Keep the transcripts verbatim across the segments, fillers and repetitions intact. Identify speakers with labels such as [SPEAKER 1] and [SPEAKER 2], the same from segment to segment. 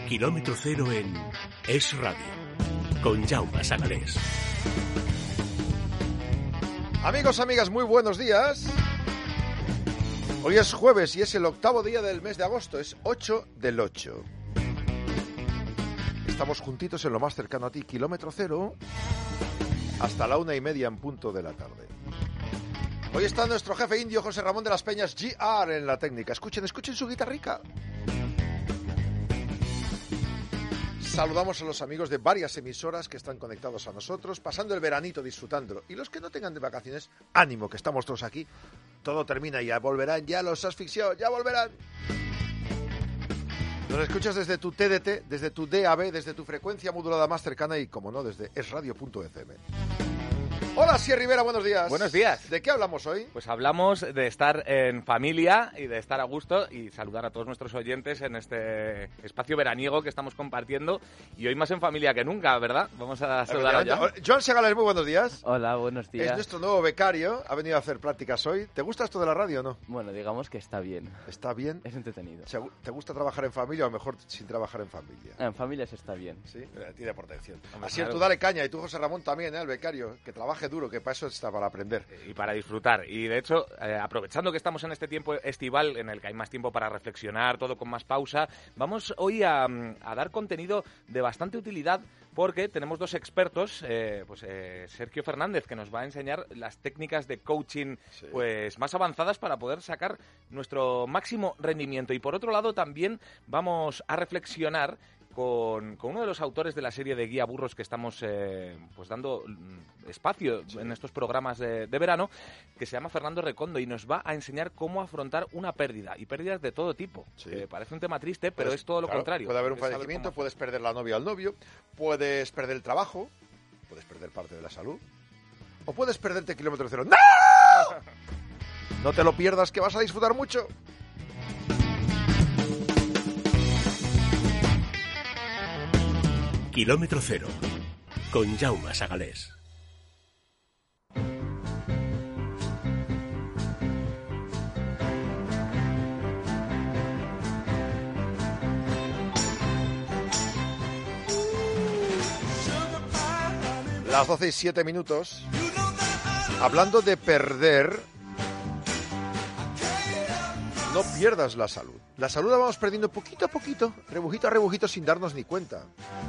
[SPEAKER 1] Kilómetro cero en Es Radio, con Jaume Sagalés.
[SPEAKER 2] Amigos, amigas, muy buenos días. Hoy es jueves y es el octavo día del mes de agosto, es ocho del ocho. Estamos juntitos en lo más cercano a ti, Kilómetro Cero, hasta la una y media en punto de la tarde. Hoy está nuestro jefe indio, José Ramón de las Peñas, G R en la técnica. Escuchen, escuchen su guitarrica. Saludamos a los amigos de varias emisoras que están conectados a nosotros, pasando el veranito disfrutándolo. Y los que no tengan de vacaciones, ánimo, que estamos todos aquí. Todo termina, ya volverán, ya los asfixiados, ya volverán. Nos escuchas desde tu T D T, desde tu D A B, desde tu frecuencia modulada más cercana y, como no, desde es radio punto f m. Hola, Sier Rivera, buenos días.
[SPEAKER 3] Buenos días.
[SPEAKER 2] ¿De qué hablamos hoy?
[SPEAKER 3] Pues hablamos de estar en familia y de estar a gusto y saludar a todos nuestros oyentes en este espacio veraniego que estamos compartiendo y hoy más en familia que nunca, ¿verdad? Vamos a saludar ya.
[SPEAKER 2] Joan Segales, muy buenos días.
[SPEAKER 4] Hola, buenos días.
[SPEAKER 2] Es nuestro nuevo becario, ha venido a hacer prácticas hoy. ¿Te gusta esto de la radio o no?
[SPEAKER 4] Bueno, digamos que está bien.
[SPEAKER 2] ¿Está bien?
[SPEAKER 4] Es entretenido.
[SPEAKER 2] ¿Te gusta trabajar en familia o mejor sin trabajar en familia?
[SPEAKER 4] En familia se está bien.
[SPEAKER 2] Sí, tiene protección.
[SPEAKER 3] Hombre,
[SPEAKER 2] Así
[SPEAKER 3] claro.
[SPEAKER 2] Tú dale caña y tú, José Ramón, también, ¿eh? El becario, que trabaje duro, que para eso está, para aprender.
[SPEAKER 3] Y para disfrutar. Y de hecho, eh, aprovechando que estamos en este tiempo estival en el que hay más tiempo para reflexionar, todo con más pausa, vamos hoy a, a dar contenido de bastante utilidad porque tenemos dos expertos, eh, pues eh, Sergio Fernández, que nos va a enseñar las técnicas de coaching sí. pues más avanzadas para poder sacar nuestro máximo rendimiento. Y por otro lado también vamos a reflexionar Con, con uno de los autores de la serie de Guía Burros que estamos eh, pues dando espacio sí. en estos programas de, de verano, que se llama Fernando Recondo y nos va a enseñar cómo afrontar una pérdida, y pérdidas de todo tipo. Sí. Eh, parece un tema triste, pero pues, es todo lo claro, contrario.
[SPEAKER 2] Puede haber un fallecimiento, puedes perder la novia o el novio, puedes perder el trabajo, puedes perder parte de la salud, o puedes perderte kilómetro cero. ¡No! No te lo pierdas, que vas a disfrutar mucho.
[SPEAKER 1] Kilómetro Cero, con Jaume Sagalés.
[SPEAKER 2] Las doce y siete minutos. Hablando de perder, no pierdas la salud. La salud la vamos perdiendo poquito a poquito, rebujito a rebujito, sin darnos ni cuenta.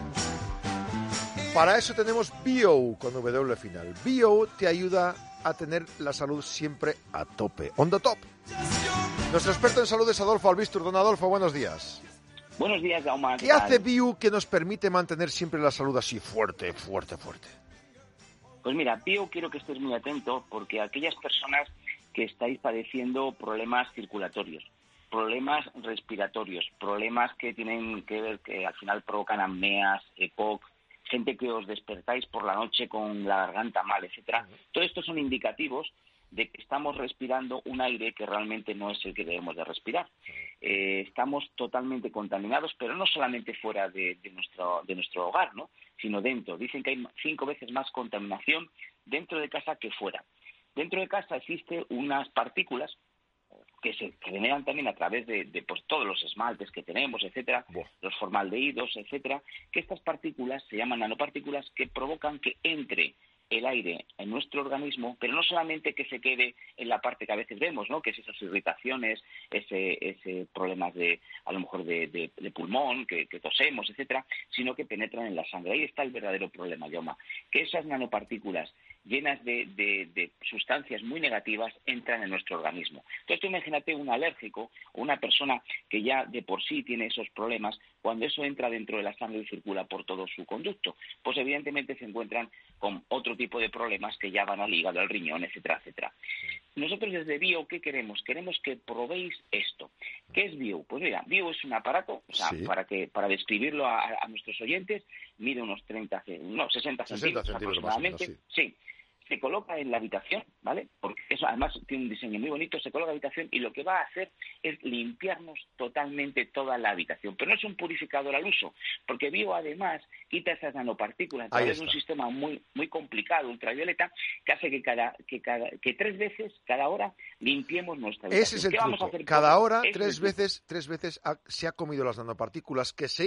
[SPEAKER 2] Para eso tenemos Bio con W final. Bio te ayuda a tener la salud siempre a tope, on the top. Nuestro experto en salud es Adolfo Albistur. Don Adolfo, buenos días.
[SPEAKER 5] Buenos días, Jaume.
[SPEAKER 2] ¿Qué, ¿Qué hace Bio que nos permite mantener siempre la salud así fuerte, fuerte, fuerte?
[SPEAKER 5] Pues mira, Bio, quiero que estés muy atento porque aquellas personas que estáis padeciendo problemas circulatorios, problemas respiratorios, problemas que tienen que ver, que al final provocan apneas, E P O C, gente que os despertáis por la noche con la garganta mal, etcétera. Todo esto son indicativos de que estamos respirando un aire que realmente no es el que debemos de respirar. Eh, estamos totalmente contaminados, pero no solamente fuera de, de nuestro de nuestro hogar, ¿no? Sino dentro. Dicen que hay cinco veces más contaminación dentro de casa que fuera. Dentro de casa existen unas partículas que se generan también a través de, de pues, todos los esmaltes que tenemos, etcétera, Buah. los formaldehídos, etcétera, que estas partículas se llaman nanopartículas que provocan que entre el aire en nuestro organismo, pero no solamente que se quede en la parte que a veces vemos, ¿no? Que es esas irritaciones, ese, ese problemas de, a lo mejor de, de, de pulmón, que, que tosemos, etcétera, sino que penetran en la sangre. Ahí está el verdadero problema, Jaume, que esas nanopartículas llenas de, de, de sustancias muy negativas entran en nuestro organismo. Entonces tú imagínate un alérgico o una persona que ya de por sí tiene esos problemas, cuando eso entra dentro de la sangre y circula por todo su conducto, pues evidentemente se encuentran con otro tipo de problemas que ya van al hígado, al riñón, etcétera, etcétera. Nosotros desde Bio, ¿qué queremos? Queremos que probéis esto. ¿Qué es Bio? Pues mira, Bio es un aparato, o sea, sí. para que para describirlo a, a nuestros oyentes, mide unos treinta, no, sesenta centímetros aproximadamente. Menos, sí. sí. Se coloca en la habitación, ¿vale? Porque eso además tiene un diseño muy bonito, se coloca en la habitación y lo que va a hacer es limpiarnos totalmente toda la habitación. Pero no es un purificador al uso, porque Bio además quita esas nanopartículas a través de un sistema muy muy complicado, ultravioleta, que hace que cada que cada que tres veces cada hora limpiemos nuestra habitación.
[SPEAKER 2] Ese es el
[SPEAKER 5] ¿Qué
[SPEAKER 2] truco.
[SPEAKER 5] Vamos a hacer
[SPEAKER 2] cada hora,
[SPEAKER 5] Ese
[SPEAKER 2] tres veces, tres veces ha, se ha comido las nanopartículas que se iba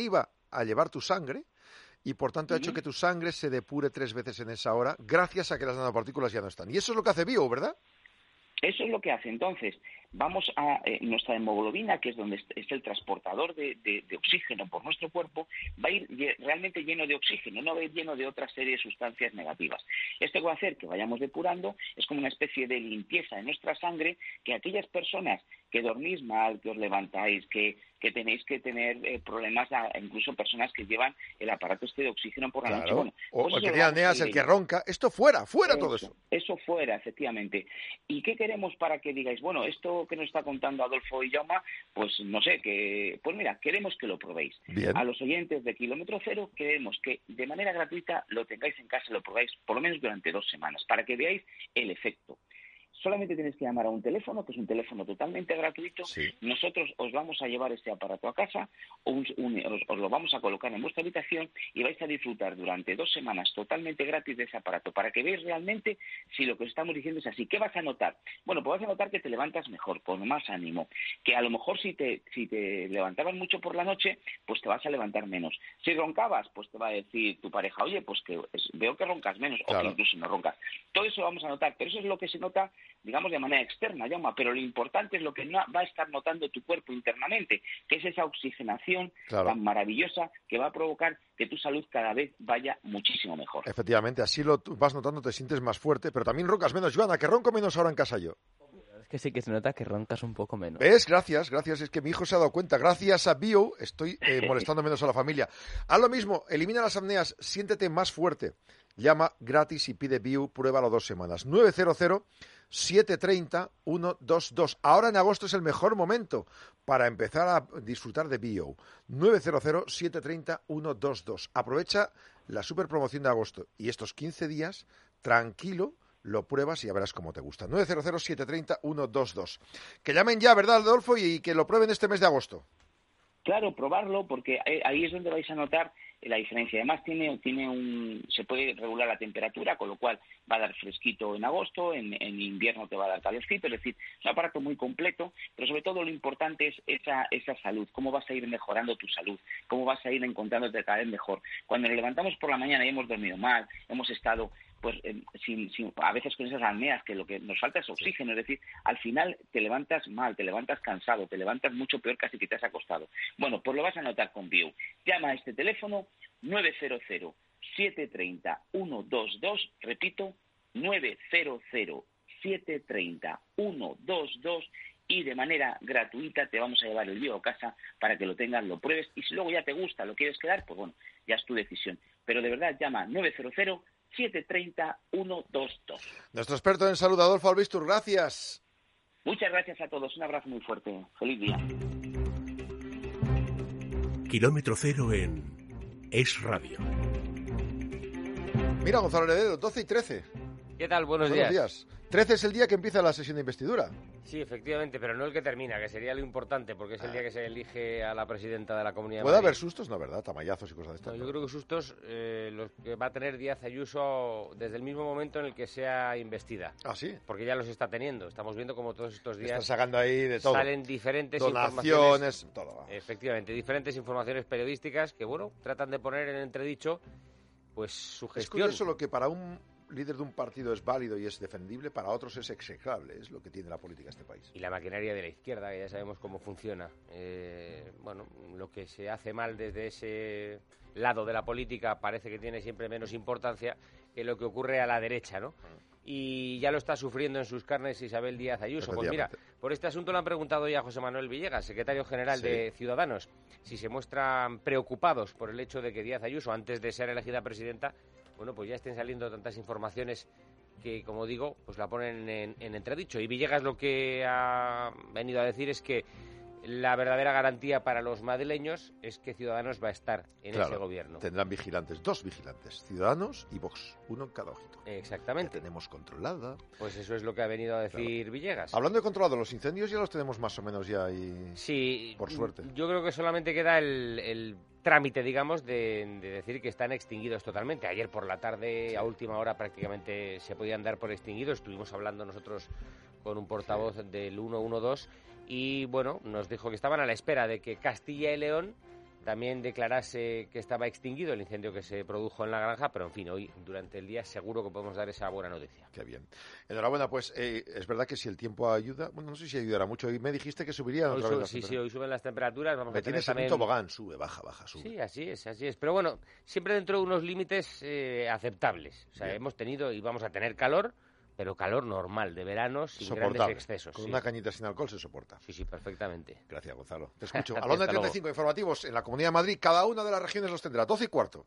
[SPEAKER 2] a llevar tu sangre y por tanto ha hecho que tu sangre se depure tres veces en esa hora gracias a que las nanopartículas ya no están. Y eso es lo que hace Bio, ¿verdad?
[SPEAKER 5] Eso es lo que hace. Entonces, vamos a eh, nuestra hemoglobina, que es donde es el transportador de, de, de oxígeno por nuestro cuerpo, va a ir lle- realmente lleno de oxígeno, no va a ir lleno de otra serie de sustancias negativas. Esto va a hacer que vayamos depurando, es como una especie de limpieza en nuestra sangre, que aquellas personas que dormís mal, que os levantáis, que, que tenéis que tener eh, problemas, a, incluso personas que llevan el aparato este de oxígeno por la
[SPEAKER 2] Claro.
[SPEAKER 5] noche. Bueno,
[SPEAKER 2] o
[SPEAKER 5] pues
[SPEAKER 2] el
[SPEAKER 5] eso
[SPEAKER 2] que
[SPEAKER 5] lo
[SPEAKER 2] tiene
[SPEAKER 5] vamos a
[SPEAKER 2] apneas,
[SPEAKER 5] ir
[SPEAKER 2] el que
[SPEAKER 5] leyendo.
[SPEAKER 2] ronca. Esto fuera, fuera todo eso.
[SPEAKER 5] Eso fuera, efectivamente. ¿Y qué queremos para que digáis, bueno, esto que nos está contando Adolfo y Jaume, pues no sé, que pues mira, queremos que lo probéis.
[SPEAKER 2] Bien.
[SPEAKER 5] A los oyentes de Kilómetro Cero queremos que de manera gratuita lo tengáis en casa, lo probáis por lo menos durante dos semanas, para que veáis el efecto. Solamente tenéis que llamar a un teléfono, que es un teléfono totalmente gratuito.
[SPEAKER 2] Sí.
[SPEAKER 5] Nosotros os vamos a llevar este aparato a casa, un- un- os, os lo vamos a colocar en vuestra habitación y vais a disfrutar durante dos semanas totalmente gratis de ese aparato, para que veáis realmente si lo que os estamos diciendo es así. ¿Qué vas a notar? Bueno, pues vas a notar que te levantas mejor, con más ánimo, que a lo mejor si te, si te levantabas mucho por la noche, pues te vas a levantar menos. Si roncabas, pues te va a decir tu pareja, oye, pues que es- veo que roncas menos, o
[SPEAKER 2] Claro.
[SPEAKER 5] que incluso no roncas. Todo eso vamos a notar, pero eso es lo que se nota, digamos, de manera externa, Jaume, pero lo importante es lo que no va a estar notando tu cuerpo internamente, que es esa oxigenación
[SPEAKER 2] Claro.
[SPEAKER 5] tan maravillosa que va a provocar que tu salud cada vez vaya muchísimo mejor.
[SPEAKER 2] Efectivamente, así lo tú vas notando, te sientes más fuerte, pero también roncas menos. Joana, que ronco menos ahora en casa yo.
[SPEAKER 4] Es que sí que se nota que roncas un poco menos.
[SPEAKER 2] ¿Ves? Gracias, gracias. Es que mi hijo se ha dado cuenta. Gracias a Bio estoy eh, molestando menos a la familia. Haz lo mismo, elimina las apneas, siéntete más fuerte. Llama gratis y pide Bio, pruébalo dos semanas. nueve cero cero, siete tres cero, uno dos dos. Ahora en agosto es el mejor momento para empezar a disfrutar de Bio. nueve cero cero, siete tres cero, uno dos dos. Aprovecha la super promoción de agosto y estos quince días, tranquilo, lo pruebas y ya verás cómo te gusta. nueve cero cero, siete tres cero, uno dos dos. Que llamen ya, ¿verdad, Adolfo? Y que lo prueben este mes de agosto.
[SPEAKER 5] Claro, probarlo, porque ahí- ahí es donde vais a notar la diferencia. Además, tiene, tiene un, se puede regular la temperatura, con lo cual va a dar fresquito en agosto, en, en invierno te va a dar calorcito, es decir, es un aparato muy completo, pero sobre todo lo importante es esa, esa salud, cómo vas a ir mejorando tu salud, cómo vas a ir encontrándote cada vez mejor. Cuando nos levantamos por la mañana y hemos dormido mal, hemos estado pues eh, sin, sin, a veces con esas apneas, que lo que nos falta es oxígeno, es decir, al final te levantas mal, te levantas cansado, te levantas mucho peor casi que te has acostado. Bueno, pues lo vas a notar con Bio. Llama a este teléfono nueve cero cero, siete tres cero, uno dos dos, repito, nueve cero cero, siete tres cero, uno dos dos, y de manera gratuita te vamos a llevar el Bio a casa para que lo tengas, lo pruebes, y si luego ya te gusta, lo quieres quedar, pues bueno, ya es tu decisión. Pero de verdad, llama nueve cero cero, siete tres cero, uno dos dos.
[SPEAKER 2] Nuestro experto en salud, Adolfo Albistur, gracias.
[SPEAKER 5] Muchas gracias a todos, un abrazo muy fuerte, feliz día.
[SPEAKER 1] Kilómetro Cero en Es Radio.
[SPEAKER 2] Mira, Gonzalo Heredero, doce y trece.
[SPEAKER 6] ¿Qué tal? Buenos,
[SPEAKER 2] Buenos
[SPEAKER 6] días.
[SPEAKER 2] días. trece es el día que empieza la sesión de investidura.
[SPEAKER 6] Sí, efectivamente, pero no el que termina, que sería lo importante, porque es el día que se elige a la presidenta de la Comunidad de
[SPEAKER 2] ¿Puede
[SPEAKER 6] Madrid.
[SPEAKER 2] haber sustos? No, ¿verdad? Tamayazos y cosas de estas.
[SPEAKER 6] No, yo creo que sustos eh, los que va a tener Díaz Ayuso desde el mismo momento en el que sea investida.
[SPEAKER 2] Ah, sí.
[SPEAKER 6] Porque ya los está teniendo. Estamos viendo como todos estos
[SPEAKER 2] Están
[SPEAKER 6] días
[SPEAKER 2] sacando ahí de todo.
[SPEAKER 6] salen diferentes informaciones.
[SPEAKER 2] Donaciones, todo.
[SPEAKER 6] Efectivamente, diferentes informaciones periodísticas que, bueno, tratan de poner en entredicho pues su
[SPEAKER 2] Es
[SPEAKER 6] gestión.
[SPEAKER 2] curioso lo que para un líder de un partido es válido y es defendible, para otros es execrable. Es lo que tiene la política de este país.
[SPEAKER 6] Y la maquinaria de la izquierda, que ya sabemos cómo funciona. Eh, bueno, lo que se hace mal desde ese lado de la política parece que tiene siempre menos importancia que lo que ocurre a la derecha, ¿no? Y ya lo está sufriendo en sus carnes Isabel Díaz Ayuso. Pues mira, por este asunto le han preguntado ya a José Manuel Villegas, secretario general
[SPEAKER 2] Sí.
[SPEAKER 6] de Ciudadanos, si se muestran preocupados por el hecho de que Díaz Ayuso, antes de ser elegida presidenta, bueno, pues ya estén saliendo tantas informaciones que, como digo, pues la ponen en, en entredicho. Y Villegas lo que ha venido a decir es que la verdadera garantía para los madrileños es que Ciudadanos va a estar en
[SPEAKER 2] Claro,
[SPEAKER 6] ese gobierno.
[SPEAKER 2] Tendrán vigilantes, dos vigilantes, Ciudadanos y Vox, uno en cada ojito.
[SPEAKER 6] Exactamente.
[SPEAKER 2] La tenemos controlada.
[SPEAKER 6] Pues eso es lo que ha venido a decir
[SPEAKER 2] Claro.
[SPEAKER 6] Villegas.
[SPEAKER 2] Hablando de controlado, los incendios ya los tenemos más o menos ya ahí.
[SPEAKER 6] Sí,
[SPEAKER 2] por suerte.
[SPEAKER 6] Yo creo que solamente queda el, el trámite, digamos, de, de decir que están extinguidos totalmente. Ayer por la tarde,
[SPEAKER 2] Sí.
[SPEAKER 6] a última hora, prácticamente se podían dar por extinguidos. Estuvimos hablando nosotros con un portavoz sí. del ciento doce y, bueno, nos dijo que estaban a la espera de que Castilla y León también declarase que estaba extinguido el incendio que se produjo en la granja, pero en fin, hoy durante el día seguro que podemos dar esa buena noticia.
[SPEAKER 2] Qué bien. Enhorabuena, pues eh, es verdad que si el tiempo ayuda, bueno, no sé si ayudará mucho, hoy me dijiste que subiría otra
[SPEAKER 6] Hoy
[SPEAKER 2] vez.
[SPEAKER 6] Sí, sí, hoy suben las temperaturas. Vamos
[SPEAKER 2] me
[SPEAKER 6] a tener
[SPEAKER 2] tienes
[SPEAKER 6] también...
[SPEAKER 2] en un tobogán, sube, baja, baja, sube.
[SPEAKER 6] Sí, así es, así es. Pero bueno, siempre dentro de unos límites eh, aceptables. O sea,
[SPEAKER 2] bien.
[SPEAKER 6] hemos tenido y vamos a tener calor, pero calor normal, de verano, sin
[SPEAKER 2] Soportable.
[SPEAKER 6] grandes excesos.
[SPEAKER 2] Con
[SPEAKER 6] sí.
[SPEAKER 2] una cañita sin alcohol se soporta.
[SPEAKER 6] Sí, sí, perfectamente.
[SPEAKER 2] Gracias, Gonzalo. Te escucho. A la onda treinta y cinco informativos en la Comunidad de Madrid, cada una de las regiones los tendrá, doce y cuarto.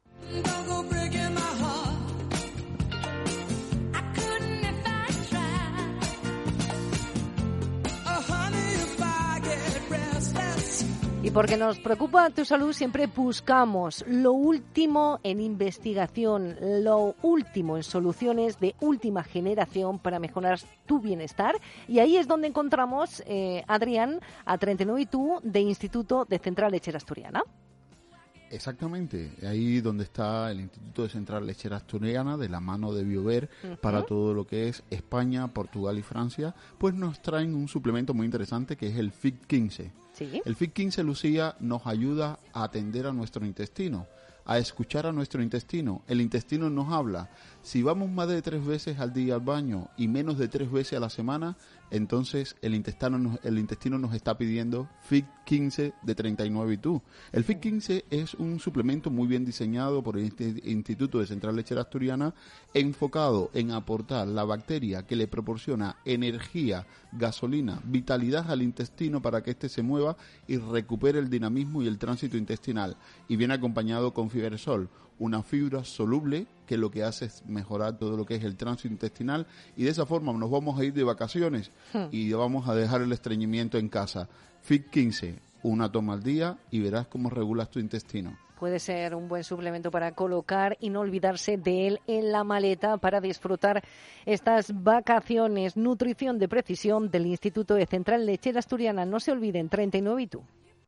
[SPEAKER 7] Y porque nos preocupa tu salud, siempre buscamos lo último en investigación, lo último en soluciones de última generación para mejorar tu bienestar. Y ahí es donde encontramos, eh, Adrián, a treinta y nueve y tú, de Instituto de Central Lechera Asturiana.
[SPEAKER 8] Exactamente, ahí donde está el Instituto de Central Lechera Asturiana, de la mano de Biover, uh-huh. para todo lo que es España, Portugal y Francia, pues nos traen un suplemento muy interesante que es el F I C quince. ¿Sí? El F I C quince, Lucía, nos ayuda a atender a nuestro intestino, a escuchar a nuestro intestino. El intestino nos habla. Si vamos más de tres veces al día al baño y menos de tres veces a la semana, entonces el intestino nos, el intestino nos está pidiendo F I C quince de treinta y nueve y tú. El F I C quince es un suplemento muy bien diseñado por el Instituto de Central Lechera Asturiana, enfocado en aportar la bacteria que le proporciona energía, gasolina, vitalidad al intestino para que éste se mueva y recupere el dinamismo y el tránsito intestinal. Y viene acompañado con Fibersol, una fibra soluble que lo que hace es mejorar todo lo que es el tránsito intestinal, y de esa forma nos vamos a ir de vacaciones hmm. y vamos a dejar el estreñimiento en casa. F I C quince, una toma al día y verás cómo regulas tu intestino.
[SPEAKER 7] Puede ser un buen suplemento para colocar y no olvidarse de él en la maleta para disfrutar estas vacaciones. Nutrición de precisión del Instituto de Central Lechera Asturiana. No se olviden, treinta y nueve y tú.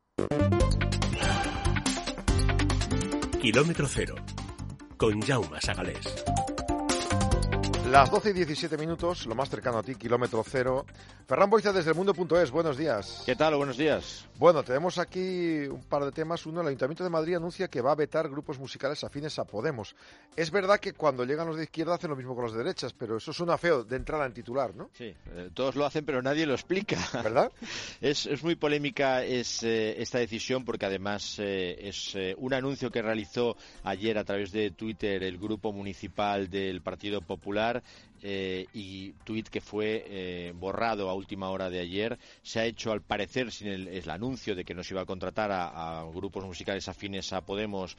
[SPEAKER 1] Kilómetro cero, con Jaume Sagalés.
[SPEAKER 2] Las doce y diecisiete minutos, lo más cercano a ti, kilómetro cero. Ferran Boiza desde el mundo punto es, buenos días.
[SPEAKER 9] ¿Qué tal? Buenos días.
[SPEAKER 2] Bueno, tenemos aquí un par de temas. Uno, el Ayuntamiento de Madrid anuncia que va a vetar grupos musicales afines a Podemos. Es verdad que cuando llegan los de izquierda hacen lo mismo con los de derechas, pero eso suena feo de entrada en titular, ¿no?
[SPEAKER 9] Sí, eh, todos lo hacen, pero nadie lo explica.
[SPEAKER 2] ¿Verdad?
[SPEAKER 9] es, es muy polémica es, eh, esta decisión, porque además eh, es eh, un anuncio que realizó ayer a través de Twitter el grupo municipal del Partido Popular. Eh, y tuit que fue eh, borrado a última hora de ayer. Se ha hecho, al parecer, sin el, el anuncio de que no se iba a contratar a, a grupos musicales afines a Podemos,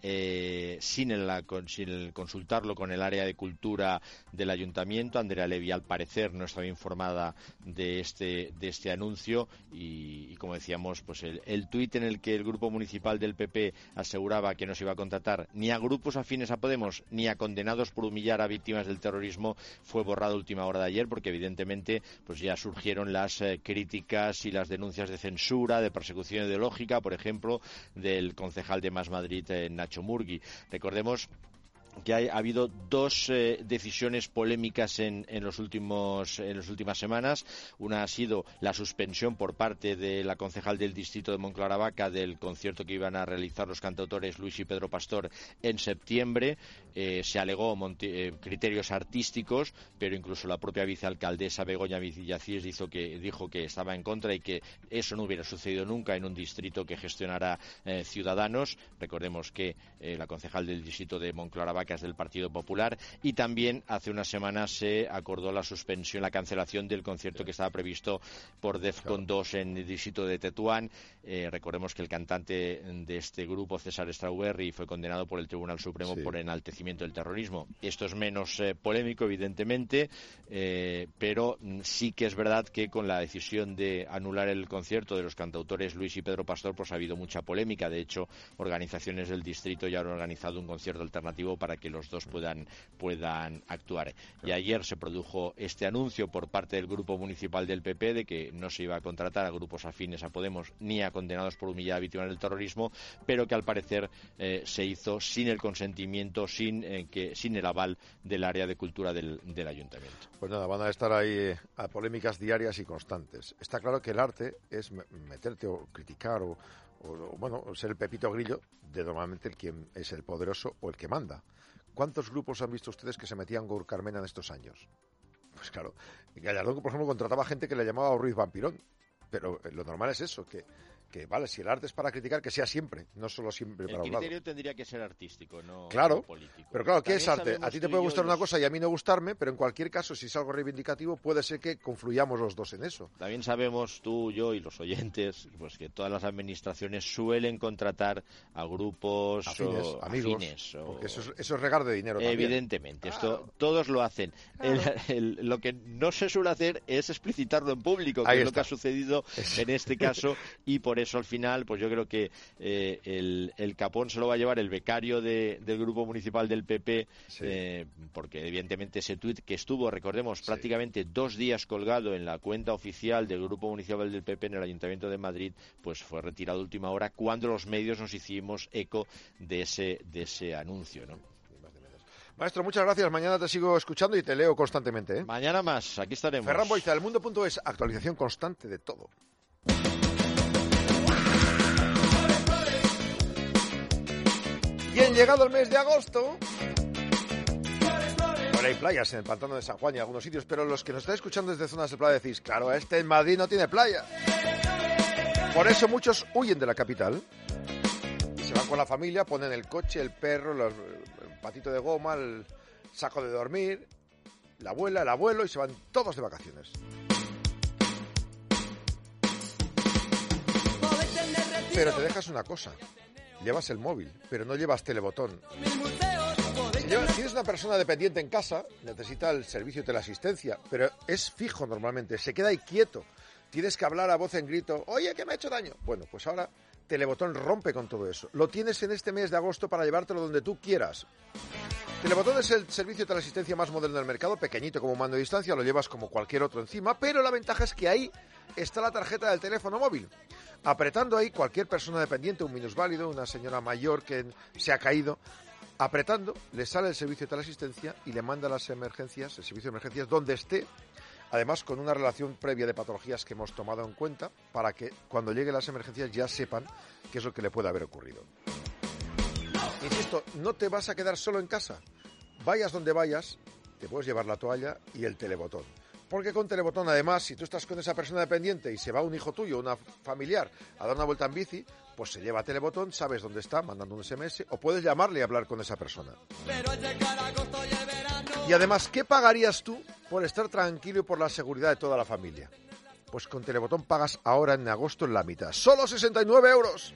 [SPEAKER 9] eh, sin, el, con, sin el consultarlo con el área de cultura del ayuntamiento. Andrea Levy, al parecer, no estaba informada de este de este anuncio y, y como decíamos, pues el, el tuit en el que el grupo municipal del P P aseguraba que no se iba a contratar ni a grupos afines a Podemos ni a condenados por humillar a víctimas del terrorismo fue borrado a última hora de ayer, porque evidentemente pues ya surgieron las eh, críticas y las denuncias de censura, de persecución ideológica, por ejemplo, del concejal de Más Madrid, eh, Nacho Murgui. Recordemos que ha habido dos eh, decisiones polémicas en, en los últimos en las últimas semanas. Una ha sido la suspensión por parte de la concejal del distrito de Moncloa Vaca del concierto que iban a realizar los cantautores Luis y Pedro Pastor en septiembre. Eh, se alegó monti- eh, criterios artísticos, pero incluso la propia vicealcaldesa Begoña Villacís dijo que, dijo que estaba en contra y que eso no hubiera sucedido nunca en un distrito que gestionara eh, Ciudadanos. Recordemos que eh, la concejal del distrito de Moncloa Vaca del Partido Popular, y también hace unas semanas se acordó la suspensión, la cancelación del concierto que estaba previsto por Defcon dos en el distrito de Tetuán. Eh, recordemos que el cantante de este grupo, César Strawberry, fue condenado por el Tribunal Supremo sí. por enaltecimiento del terrorismo. Esto es menos eh, polémico, evidentemente, eh, pero sí que es verdad que con la decisión de anular el concierto de los cantautores Luis y Pedro Pastor, pues ha habido mucha polémica. De hecho, organizaciones del distrito ya han organizado un concierto alternativo para que los dos puedan puedan actuar. Y ayer se produjo este anuncio por parte del grupo municipal del P P de que no se iba a contratar a grupos afines a Podemos ni a condenados por humillar a víctimas del terrorismo, pero que al parecer eh, se hizo sin el consentimiento, sin eh, que sin el aval del área de cultura del, del ayuntamiento.
[SPEAKER 2] Pues nada, van a estar ahí eh, a polémicas diarias y constantes. Está claro que el arte es meterte o criticar o o, bueno, ser el Pepito Grillo de normalmente el quien es el poderoso o el que manda. ¿Cuántos grupos han visto ustedes que se metían con Carmena en estos años? Pues claro, Gallardón, por ejemplo, contrataba gente que le llamaba Ruiz Vampirón, pero lo normal es eso, que, que vale, si el arte es para criticar, que sea siempre, no solo siempre para un lado.
[SPEAKER 9] El criterio tendría que ser artístico, no,
[SPEAKER 2] claro,
[SPEAKER 9] no político.
[SPEAKER 2] Pero claro, ¿qué
[SPEAKER 9] También
[SPEAKER 2] es arte? A ti te puede gustar
[SPEAKER 9] los...
[SPEAKER 2] una cosa y a mí no gustarme, pero en cualquier caso, si es algo reivindicativo, puede ser que confluyamos los dos en eso.
[SPEAKER 9] También sabemos tú, yo y los oyentes, pues que todas las administraciones suelen contratar a grupos
[SPEAKER 2] afines,
[SPEAKER 9] o
[SPEAKER 2] amigos,
[SPEAKER 9] afines, o...
[SPEAKER 2] porque eso es, eso es regar de dinero también.
[SPEAKER 9] Evidentemente,
[SPEAKER 2] claro.
[SPEAKER 9] Esto todos lo hacen.
[SPEAKER 2] Claro.
[SPEAKER 9] El, el, lo que no se suele hacer es explicitarlo en público, que
[SPEAKER 2] Ahí
[SPEAKER 9] es
[SPEAKER 2] está.
[SPEAKER 9] lo que ha sucedido en este caso, y por eso al final, pues yo creo que eh, el, el capón se lo va a llevar el becario de, del grupo municipal del P P, sí. eh, porque evidentemente ese tuit que estuvo, recordemos, sí. prácticamente dos días colgado en la cuenta oficial del grupo municipal del P P en el Ayuntamiento de Madrid, pues fue retirado a última hora cuando los medios nos hicimos eco de ese, de ese anuncio, ¿no?
[SPEAKER 2] Maestro, muchas gracias. Mañana te sigo escuchando y te leo constantemente, ¿eh?
[SPEAKER 9] Mañana más, aquí estaremos.
[SPEAKER 2] Ferran Boiza, El Mundo punto es, actualización constante de todo. Bien, llegado el mes de agosto. Ahora hay playas en el pantano de San Juan y en algunos sitios, pero los que nos estáis escuchando desde zonas de playa decís, claro, este en Madrid no tiene playa. Por eso muchos huyen de la capital y se van con la familia, ponen el coche, el perro, los, el patito de goma, el saco de dormir, la abuela, el abuelo y se van todos de vacaciones. Pero te dejas una cosa. Llevas el móvil, pero no llevas telebotón. Si llevas, tienes una persona dependiente en casa, necesita el servicio de teleasistencia, pero es fijo normalmente, se queda ahí quieto. Tienes que hablar a voz en grito, oye, que me ha hecho daño. Bueno, pues ahora Telebotón rompe con todo eso. Lo tienes en este mes de agosto para llevártelo donde tú quieras. Telebotón es el servicio de teleasistencia más moderno del mercado, pequeñito como un mando de distancia, lo llevas como cualquier otro encima, pero la ventaja es que ahí está la tarjeta del teléfono móvil. Apretando ahí, cualquier persona dependiente, un minusválido, una señora mayor que se ha caído, apretando, le sale el servicio de teleasistencia y le manda las emergencias, el servicio de emergencias, donde esté, además con una relación previa de patologías que hemos tomado en cuenta para que cuando lleguen las emergencias ya sepan qué es lo que le puede haber ocurrido. Insisto, no te vas a quedar solo en casa. Vayas donde vayas, te puedes llevar la toalla y el telebotón. Porque con Telebotón, además, si tú estás con esa persona dependiente y se va un hijo tuyo, una familiar, a dar una vuelta en bici, pues se lleva Telebotón, sabes dónde está, mandando un ese eme ese, o puedes llamarle y hablar con esa persona. Y además, ¿qué pagarías tú por estar tranquilo y por la seguridad de toda la familia? Pues con Telebotón pagas ahora en agosto en la mitad. ¡Solo sesenta y nueve euros!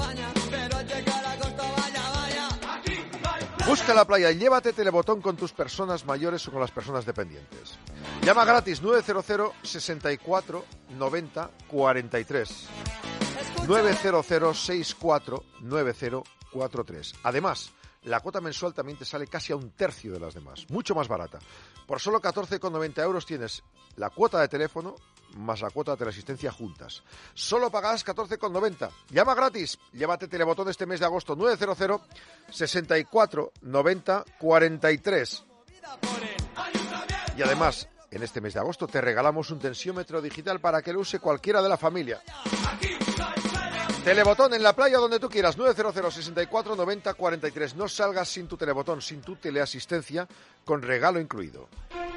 [SPEAKER 2] Busca la playa y llévate Telebotón con tus personas mayores o con las personas dependientes. Llama gratis nueve cero cero, sesenta y cuatro, noventa, cuarenta y tres. nueve cero cero, sesenta y cuatro, noventa, cuarenta y tres. Además, la cuota mensual también te sale casi a un tercio de las demás. Mucho más barata. Por solo catorce con noventa euros tienes la cuota de teléfono más la cuota de teleasistencia juntas. Solo pagas catorce con noventa. Llama gratis. Llévate Telebotón este mes de agosto. nueve cero cero, sesenta y cuatro, noventa, cuarenta y tres. Y además, en este mes de agosto te regalamos un tensiómetro digital para que lo use cualquiera de la familia. Telebotón en la playa donde tú quieras. nueve cero cero, sesenta y cuatro, noventa, cuarenta y tres. No salgas sin tu Telebotón, sin tu teleasistencia, con regalo incluido.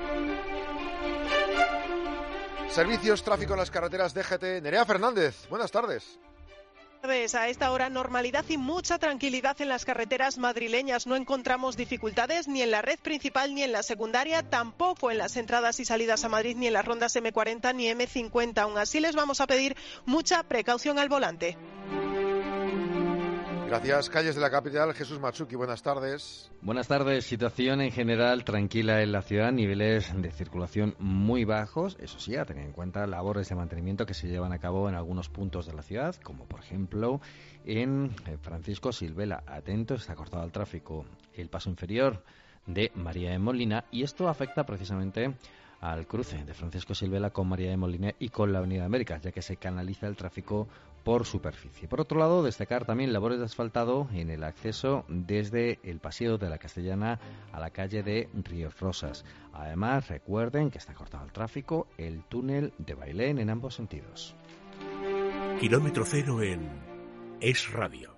[SPEAKER 2] Servicios, tráfico en las carreteras, D G T. Nerea Fernández, buenas tardes.
[SPEAKER 10] A esta hora, normalidad y mucha tranquilidad en las carreteras madrileñas. No encontramos dificultades ni en la red principal ni en la secundaria, tampoco en las entradas y salidas a Madrid, ni en las rondas eme cuarenta ni eme cincuenta. Aún así, les vamos a pedir mucha precaución al volante.
[SPEAKER 2] Gracias. Calles de la capital, Jesús Matsuki, buenas tardes.
[SPEAKER 11] Buenas tardes. Situación en general tranquila en la ciudad, niveles de circulación muy bajos, eso sí, a tener en cuenta labores de mantenimiento que se llevan a cabo en algunos puntos de la ciudad, como por ejemplo en Francisco Silvela. Atentos, está cortado el tráfico el paso inferior de María de Molina y esto afecta precisamente al cruce de Francisco Silvela con María de Molina y con la Avenida América, ya que se canaliza el tráfico por superficie. Por otro lado, destacar también labores de asfaltado en el acceso desde el Paseo de la Castellana a la calle de Ríos Rosas. Además, recuerden que está cortado el tráfico el túnel de Bailén en ambos sentidos.
[SPEAKER 1] Kilómetro cero en es radio.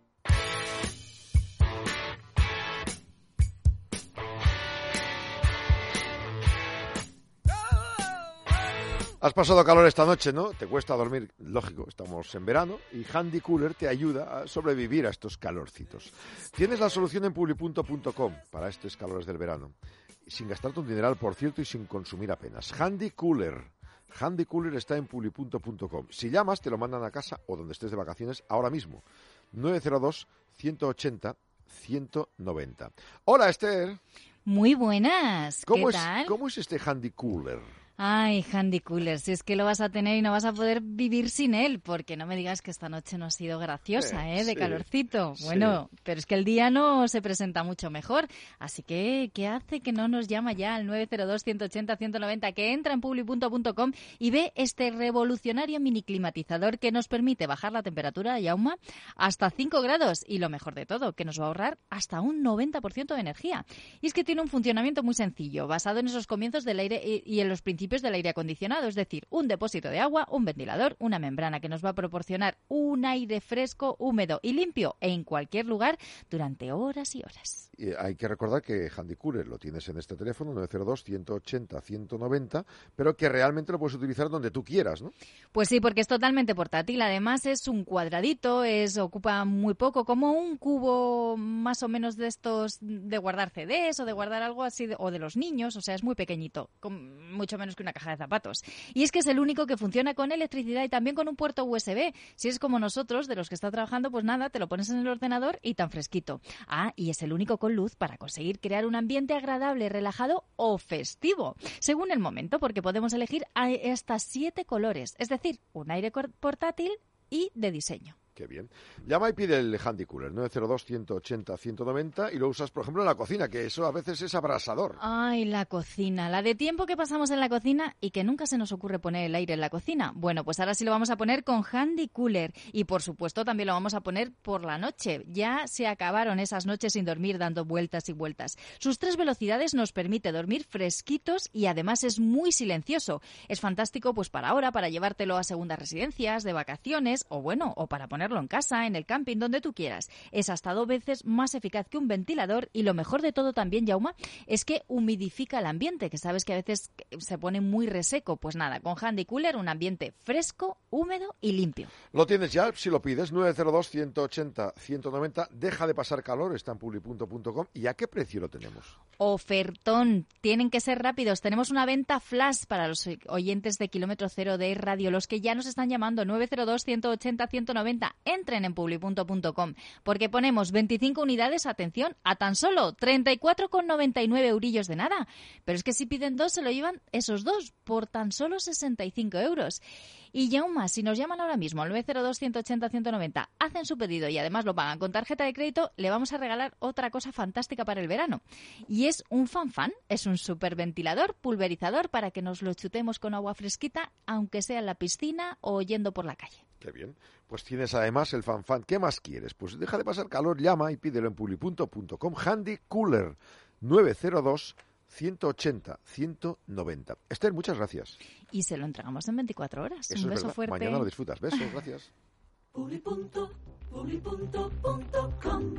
[SPEAKER 2] Has pasado calor esta noche, ¿no? Te cuesta dormir, lógico, estamos en verano, y Handy Cooler te ayuda a sobrevivir a estos calorcitos. Tienes la solución en publipunto punto com para estos calores del verano, sin gastarte un dineral, por cierto, y sin consumir apenas. Handy Cooler. Handy Cooler está en publipunto punto com. Si llamas, te lo mandan a casa o donde estés de vacaciones ahora mismo. nueve cero dos, ciento ochenta, ciento noventa. Hola, Esther.
[SPEAKER 12] Muy buenas.
[SPEAKER 2] ¿Cómo
[SPEAKER 12] ¿Qué
[SPEAKER 2] es,
[SPEAKER 12] tal?
[SPEAKER 2] ¿Cómo es este Handy Cooler?
[SPEAKER 12] Ay, Handy Cooler, si es que lo vas a tener y no vas a poder vivir sin él, porque no me digas que esta noche no ha sido graciosa, ¿eh? De
[SPEAKER 13] sí,
[SPEAKER 12] calorcito.
[SPEAKER 13] sí.
[SPEAKER 12] Bueno, pero es que el día no se presenta mucho mejor. Así que, ¿qué hace que no nos llama ya al nueve cero dos, ciento ochenta, ciento noventa? Que entra en publipunto punto com y ve este revolucionario mini climatizador que nos permite bajar la temperatura, Yauma, hasta cinco grados. Y lo mejor de todo, que nos va a ahorrar hasta un noventa por ciento de energía. Y es que tiene un funcionamiento muy sencillo, basado en esos comienzos del aire y, y en los principios del aire acondicionado, es decir, un depósito de agua, un ventilador, una membrana que nos va a proporcionar un aire fresco, húmedo y limpio en cualquier lugar durante horas y horas.
[SPEAKER 2] Y hay que recordar que Handy Cooler lo tienes en este teléfono, nueve cero dos, ciento ochenta, ciento noventa, pero que realmente lo puedes utilizar donde tú quieras, ¿no?
[SPEAKER 12] Pues sí, porque es totalmente portátil. Además es un cuadradito, es ocupa muy poco, como un cubo más o menos de estos de guardar C Ds o de guardar algo así, de, o de los niños, o sea, es muy pequeñito, con, mucho menos que una caja de zapatos. Y es que es el único que funciona con electricidad y también con un puerto U S B. Si es como nosotros, de los que está trabajando, pues nada, te lo pones en el ordenador y tan fresquito. Ah, y es el único con luz para conseguir crear un ambiente agradable, relajado o festivo, según el momento, porque podemos elegir hasta siete colores, es decir, un aire portátil y de diseño.
[SPEAKER 2] Qué bien. Llama y pide el Handy Cooler, nueve cero dos, ciento ochenta, ciento noventa, y lo usas, por ejemplo, en la cocina, que eso a veces es abrasador.
[SPEAKER 12] Ay, la cocina, la de tiempo que pasamos en la cocina y que nunca se nos ocurre poner el aire en la cocina. Bueno, pues ahora sí lo vamos a poner con Handy Cooler y, por supuesto, también lo vamos a poner por la noche. Ya se acabaron esas noches sin dormir dando vueltas y vueltas. Sus tres velocidades nos permite dormir fresquitos y además es muy silencioso. Es fantástico pues para ahora, para llevártelo a segundas residencias, de vacaciones o bueno, o para ponerlo en casa, en el camping, donde tú quieras. Es hasta dos veces más eficaz que un ventilador y lo mejor de todo también, Yauma, es que humidifica el ambiente, que sabes que a veces se pone muy reseco. Pues nada, con Handy Cooler un ambiente fresco, húmedo y limpio.
[SPEAKER 2] Lo tienes ya, si lo pides, nueve cero dos, ciento ochenta, ciento noventa, deja de pasar calor, está en publipunto punto com. ¿Y a qué precio lo tenemos?
[SPEAKER 12] Ofertón, tienen que ser rápidos. Tenemos una venta flash para los oyentes de Kilómetro Cero de Radio, los que ya nos están llamando, nueve cero dos, ciento ochenta, ciento noventa. Entren en publipunto punto com, porque ponemos veinticinco unidades, atención, a tan solo treinta y cuatro con noventa y nueve eurillos de nada. Pero es que si piden dos, se lo llevan esos dos por tan solo sesenta y cinco euros. Y ya aún más, si nos llaman ahora mismo al nueve cero dos, ciento ochenta, ciento noventa, hacen su pedido y además lo pagan con tarjeta de crédito, le vamos a regalar otra cosa fantástica para el verano. Y es un FanFan, es un superventilador pulverizador para que nos lo chutemos con agua fresquita, aunque sea en la piscina o yendo por la calle.
[SPEAKER 2] Qué bien. Pues tienes además el FanFan. ¿Qué más quieres? Pues deja de pasar calor, llama y pídelo en publipunto punto com. Handy Cooler, nueve cero dos, ciento ochenta, ciento noventa. Esther, muchas gracias.
[SPEAKER 12] Y se lo entregamos en veinticuatro horas.
[SPEAKER 2] Eso
[SPEAKER 12] un
[SPEAKER 2] es
[SPEAKER 12] beso
[SPEAKER 2] verdad.
[SPEAKER 12] fuerte.
[SPEAKER 2] Mañana lo disfrutas. Besos, gracias.
[SPEAKER 14] Publipunto, publipunto punto com.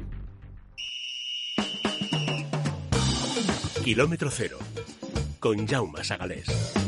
[SPEAKER 1] Kilómetro Cero, con Jaume Sagalés.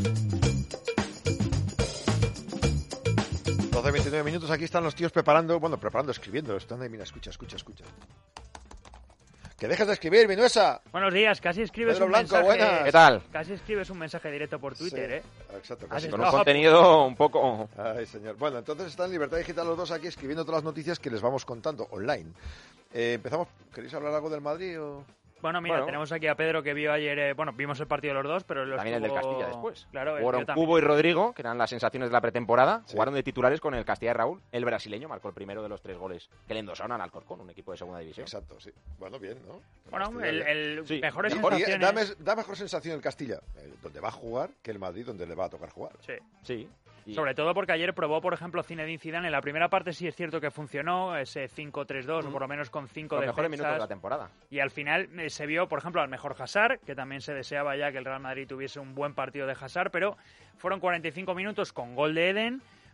[SPEAKER 2] doce veintinueve minutos, aquí están los tíos preparando, bueno, preparando, escribiendo. Están ahí, mira, escucha, escucha, escucha. ¡Que dejes de escribir, Vinuesa!
[SPEAKER 15] Buenos días, casi escribes
[SPEAKER 2] Pedro
[SPEAKER 15] un
[SPEAKER 2] Blanco,
[SPEAKER 15] mensaje...
[SPEAKER 2] buenas.
[SPEAKER 3] ¿Qué tal?
[SPEAKER 15] Casi escribes un mensaje directo por Twitter,
[SPEAKER 2] Sí,
[SPEAKER 15] ¿eh?
[SPEAKER 2] Exacto,
[SPEAKER 15] Has
[SPEAKER 2] casi.
[SPEAKER 3] Con un contenido un poco...
[SPEAKER 2] Ay, señor. Bueno, entonces están en Libertad Digital los dos aquí escribiendo todas las noticias que les vamos contando online. Eh, empezamos, ¿queréis hablar algo del Madrid o...?
[SPEAKER 15] Bueno, mira,
[SPEAKER 3] Bueno.
[SPEAKER 15] tenemos aquí a Pedro que vio ayer, eh, bueno, vimos el partido de los dos, pero lo
[SPEAKER 3] También el del
[SPEAKER 15] estuvo-
[SPEAKER 3] Castilla después.
[SPEAKER 15] Claro,
[SPEAKER 3] Jugaron
[SPEAKER 15] yo también.
[SPEAKER 3] Cubo y Rodrigo, que eran las sensaciones de la pretemporada.
[SPEAKER 2] Sí.
[SPEAKER 3] Jugaron de titulares con el Castilla y Raúl. El brasileño marcó el primero de los tres goles que le endosaron al Alcorcón, un equipo de segunda división.
[SPEAKER 2] Exacto, sí. Bueno, bien, ¿no?
[SPEAKER 15] Bueno,
[SPEAKER 2] Castilla
[SPEAKER 15] el,
[SPEAKER 2] ya.
[SPEAKER 15] el
[SPEAKER 3] Sí.
[SPEAKER 15] mejores
[SPEAKER 2] Mejor-
[SPEAKER 15] sensaciones...
[SPEAKER 2] dame- da mejor sensación el Castilla, eh, donde va a jugar, que el Madrid, donde le va a tocar jugar.
[SPEAKER 15] Sí.
[SPEAKER 3] Sí. Y-
[SPEAKER 15] Sobre todo porque ayer probó, por ejemplo, Zinedine Zidane. En la primera parte sí es cierto que funcionó, ese cinco tres dos, o por lo menos con cinco
[SPEAKER 3] los mejores
[SPEAKER 15] defensas.
[SPEAKER 3] minutos de la temporada.
[SPEAKER 15] Y al final eh, se vio, por ejemplo, al mejor Hazard, que también se deseaba ya que el Real Madrid tuviese un buen partido de Hazard, pero fueron cuarenta y cinco minutos con gol de Eden,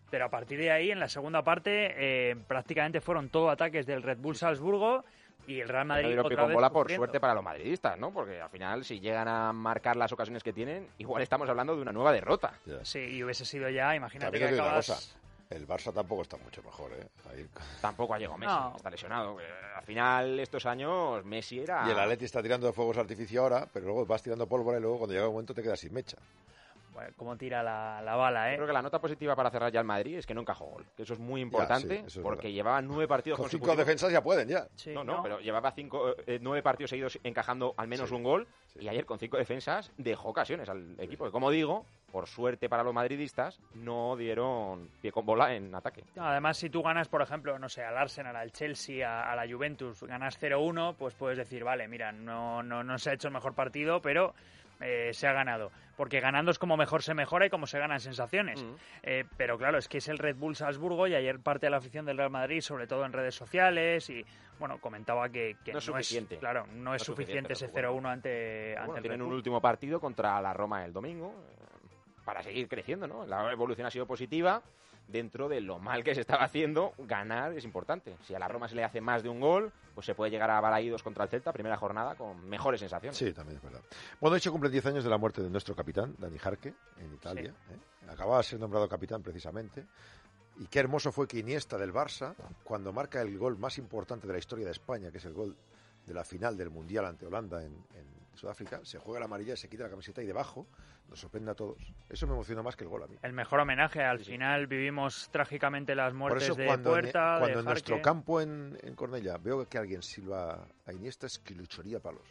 [SPEAKER 15] Pero a partir de ahí, en la segunda parte, eh, prácticamente fueron todo ataques del Red Bull Salzburgo y el Real Madrid
[SPEAKER 3] Pero
[SPEAKER 15] otra vez
[SPEAKER 3] bola por
[SPEAKER 15] sufriendo.
[SPEAKER 3] suerte para los madridistas, ¿no? Porque al final, si llegan a marcar las ocasiones que tienen, igual estamos hablando de una nueva derrota.
[SPEAKER 15] Sí, y hubiese sido ya, imagínate
[SPEAKER 2] También
[SPEAKER 15] que
[SPEAKER 2] te digo una
[SPEAKER 15] acabas...
[SPEAKER 2] cosa. El Barça tampoco está mucho mejor, ¿eh? Ahí...
[SPEAKER 3] Tampoco ha llegado Messi,
[SPEAKER 15] No.
[SPEAKER 3] está lesionado. Eh, al final, estos años, Messi era...
[SPEAKER 2] Y el Atleti está tirando de fuegos artificios ahora, pero luego vas tirando pólvora y luego cuando llega el momento te quedas sin mecha.
[SPEAKER 15] Bueno, cómo tira la, la bala, ¿eh?
[SPEAKER 3] Yo creo que la nota positiva para cerrar ya el Madrid es que no encajó gol. Que eso es muy importante,
[SPEAKER 2] Ya, sí, eso es
[SPEAKER 3] porque
[SPEAKER 2] verdad.
[SPEAKER 3] llevaba nueve partidos
[SPEAKER 2] Con cinco
[SPEAKER 3] consecutivos.
[SPEAKER 2] defensas ya pueden, ya.
[SPEAKER 15] Sí,
[SPEAKER 3] no, no,
[SPEAKER 15] ¿no?
[SPEAKER 3] pero llevaba cinco, eh, nueve partidos seguidos encajando al menos
[SPEAKER 2] Sí,
[SPEAKER 3] un gol.
[SPEAKER 2] sí.
[SPEAKER 3] Y ayer con cinco defensas dejó ocasiones al equipo. Que, como digo, por suerte para los madridistas, no dieron pie con bola en ataque.
[SPEAKER 15] Además, si tú ganas, por ejemplo, no sé, al Arsenal, al Chelsea, a, a la Juventus, ganas cero uno, pues puedes decir, vale, mira, no, no, no se ha hecho el mejor partido, pero eh, se ha ganado. Porque ganando es como mejor se mejora y como se ganan sensaciones.
[SPEAKER 3] Mm.
[SPEAKER 15] Eh, pero claro, es que es el Red Bull Salzburgo y ayer parte de la afición del Real Madrid, sobre todo en redes sociales, y bueno, comentaba que, que
[SPEAKER 3] No es suficiente.
[SPEAKER 15] claro, no es
[SPEAKER 3] No es
[SPEAKER 15] suficiente
[SPEAKER 3] suficiente,
[SPEAKER 15] ese
[SPEAKER 3] pero
[SPEAKER 15] cero uno ante,
[SPEAKER 3] Bueno,
[SPEAKER 15] ante el
[SPEAKER 3] tienen
[SPEAKER 15] Red
[SPEAKER 3] un
[SPEAKER 15] Bull.
[SPEAKER 3] último partido contra la Roma el domingo eh, para seguir creciendo, ¿no? La evolución ha sido positiva. Dentro de lo mal que se estaba haciendo, ganar es importante. Si a la Roma se le hace más de un gol, pues se puede llegar a Balaídos contra el Celta, primera jornada, con mejores sensaciones.
[SPEAKER 2] Sí, también es verdad. Bueno, de hecho cumplen diez años de la muerte de nuestro capitán, Dani Jarque, en Italia. ¿eh? Acababa de ser nombrado capitán precisamente. Y qué hermoso fue que Iniesta del Barça, cuando marca el gol más importante de la historia de España, que es el gol de la final del Mundial ante Holanda en, en Sudáfrica, se juega la amarilla, se quita la camiseta y debajo nos sorprende a todos. Eso me emociona más que el gol a mí.
[SPEAKER 15] El mejor homenaje. Al final vivimos trágicamente las
[SPEAKER 2] Por
[SPEAKER 15] muertes
[SPEAKER 2] eso
[SPEAKER 15] de
[SPEAKER 2] cuando,
[SPEAKER 15] Puerta,
[SPEAKER 2] en, cuando
[SPEAKER 15] de
[SPEAKER 2] en nuestro
[SPEAKER 15] Jarque.
[SPEAKER 2] campo en, en Cornellá veo que alguien silba a Iniesta, es que lucharía palos.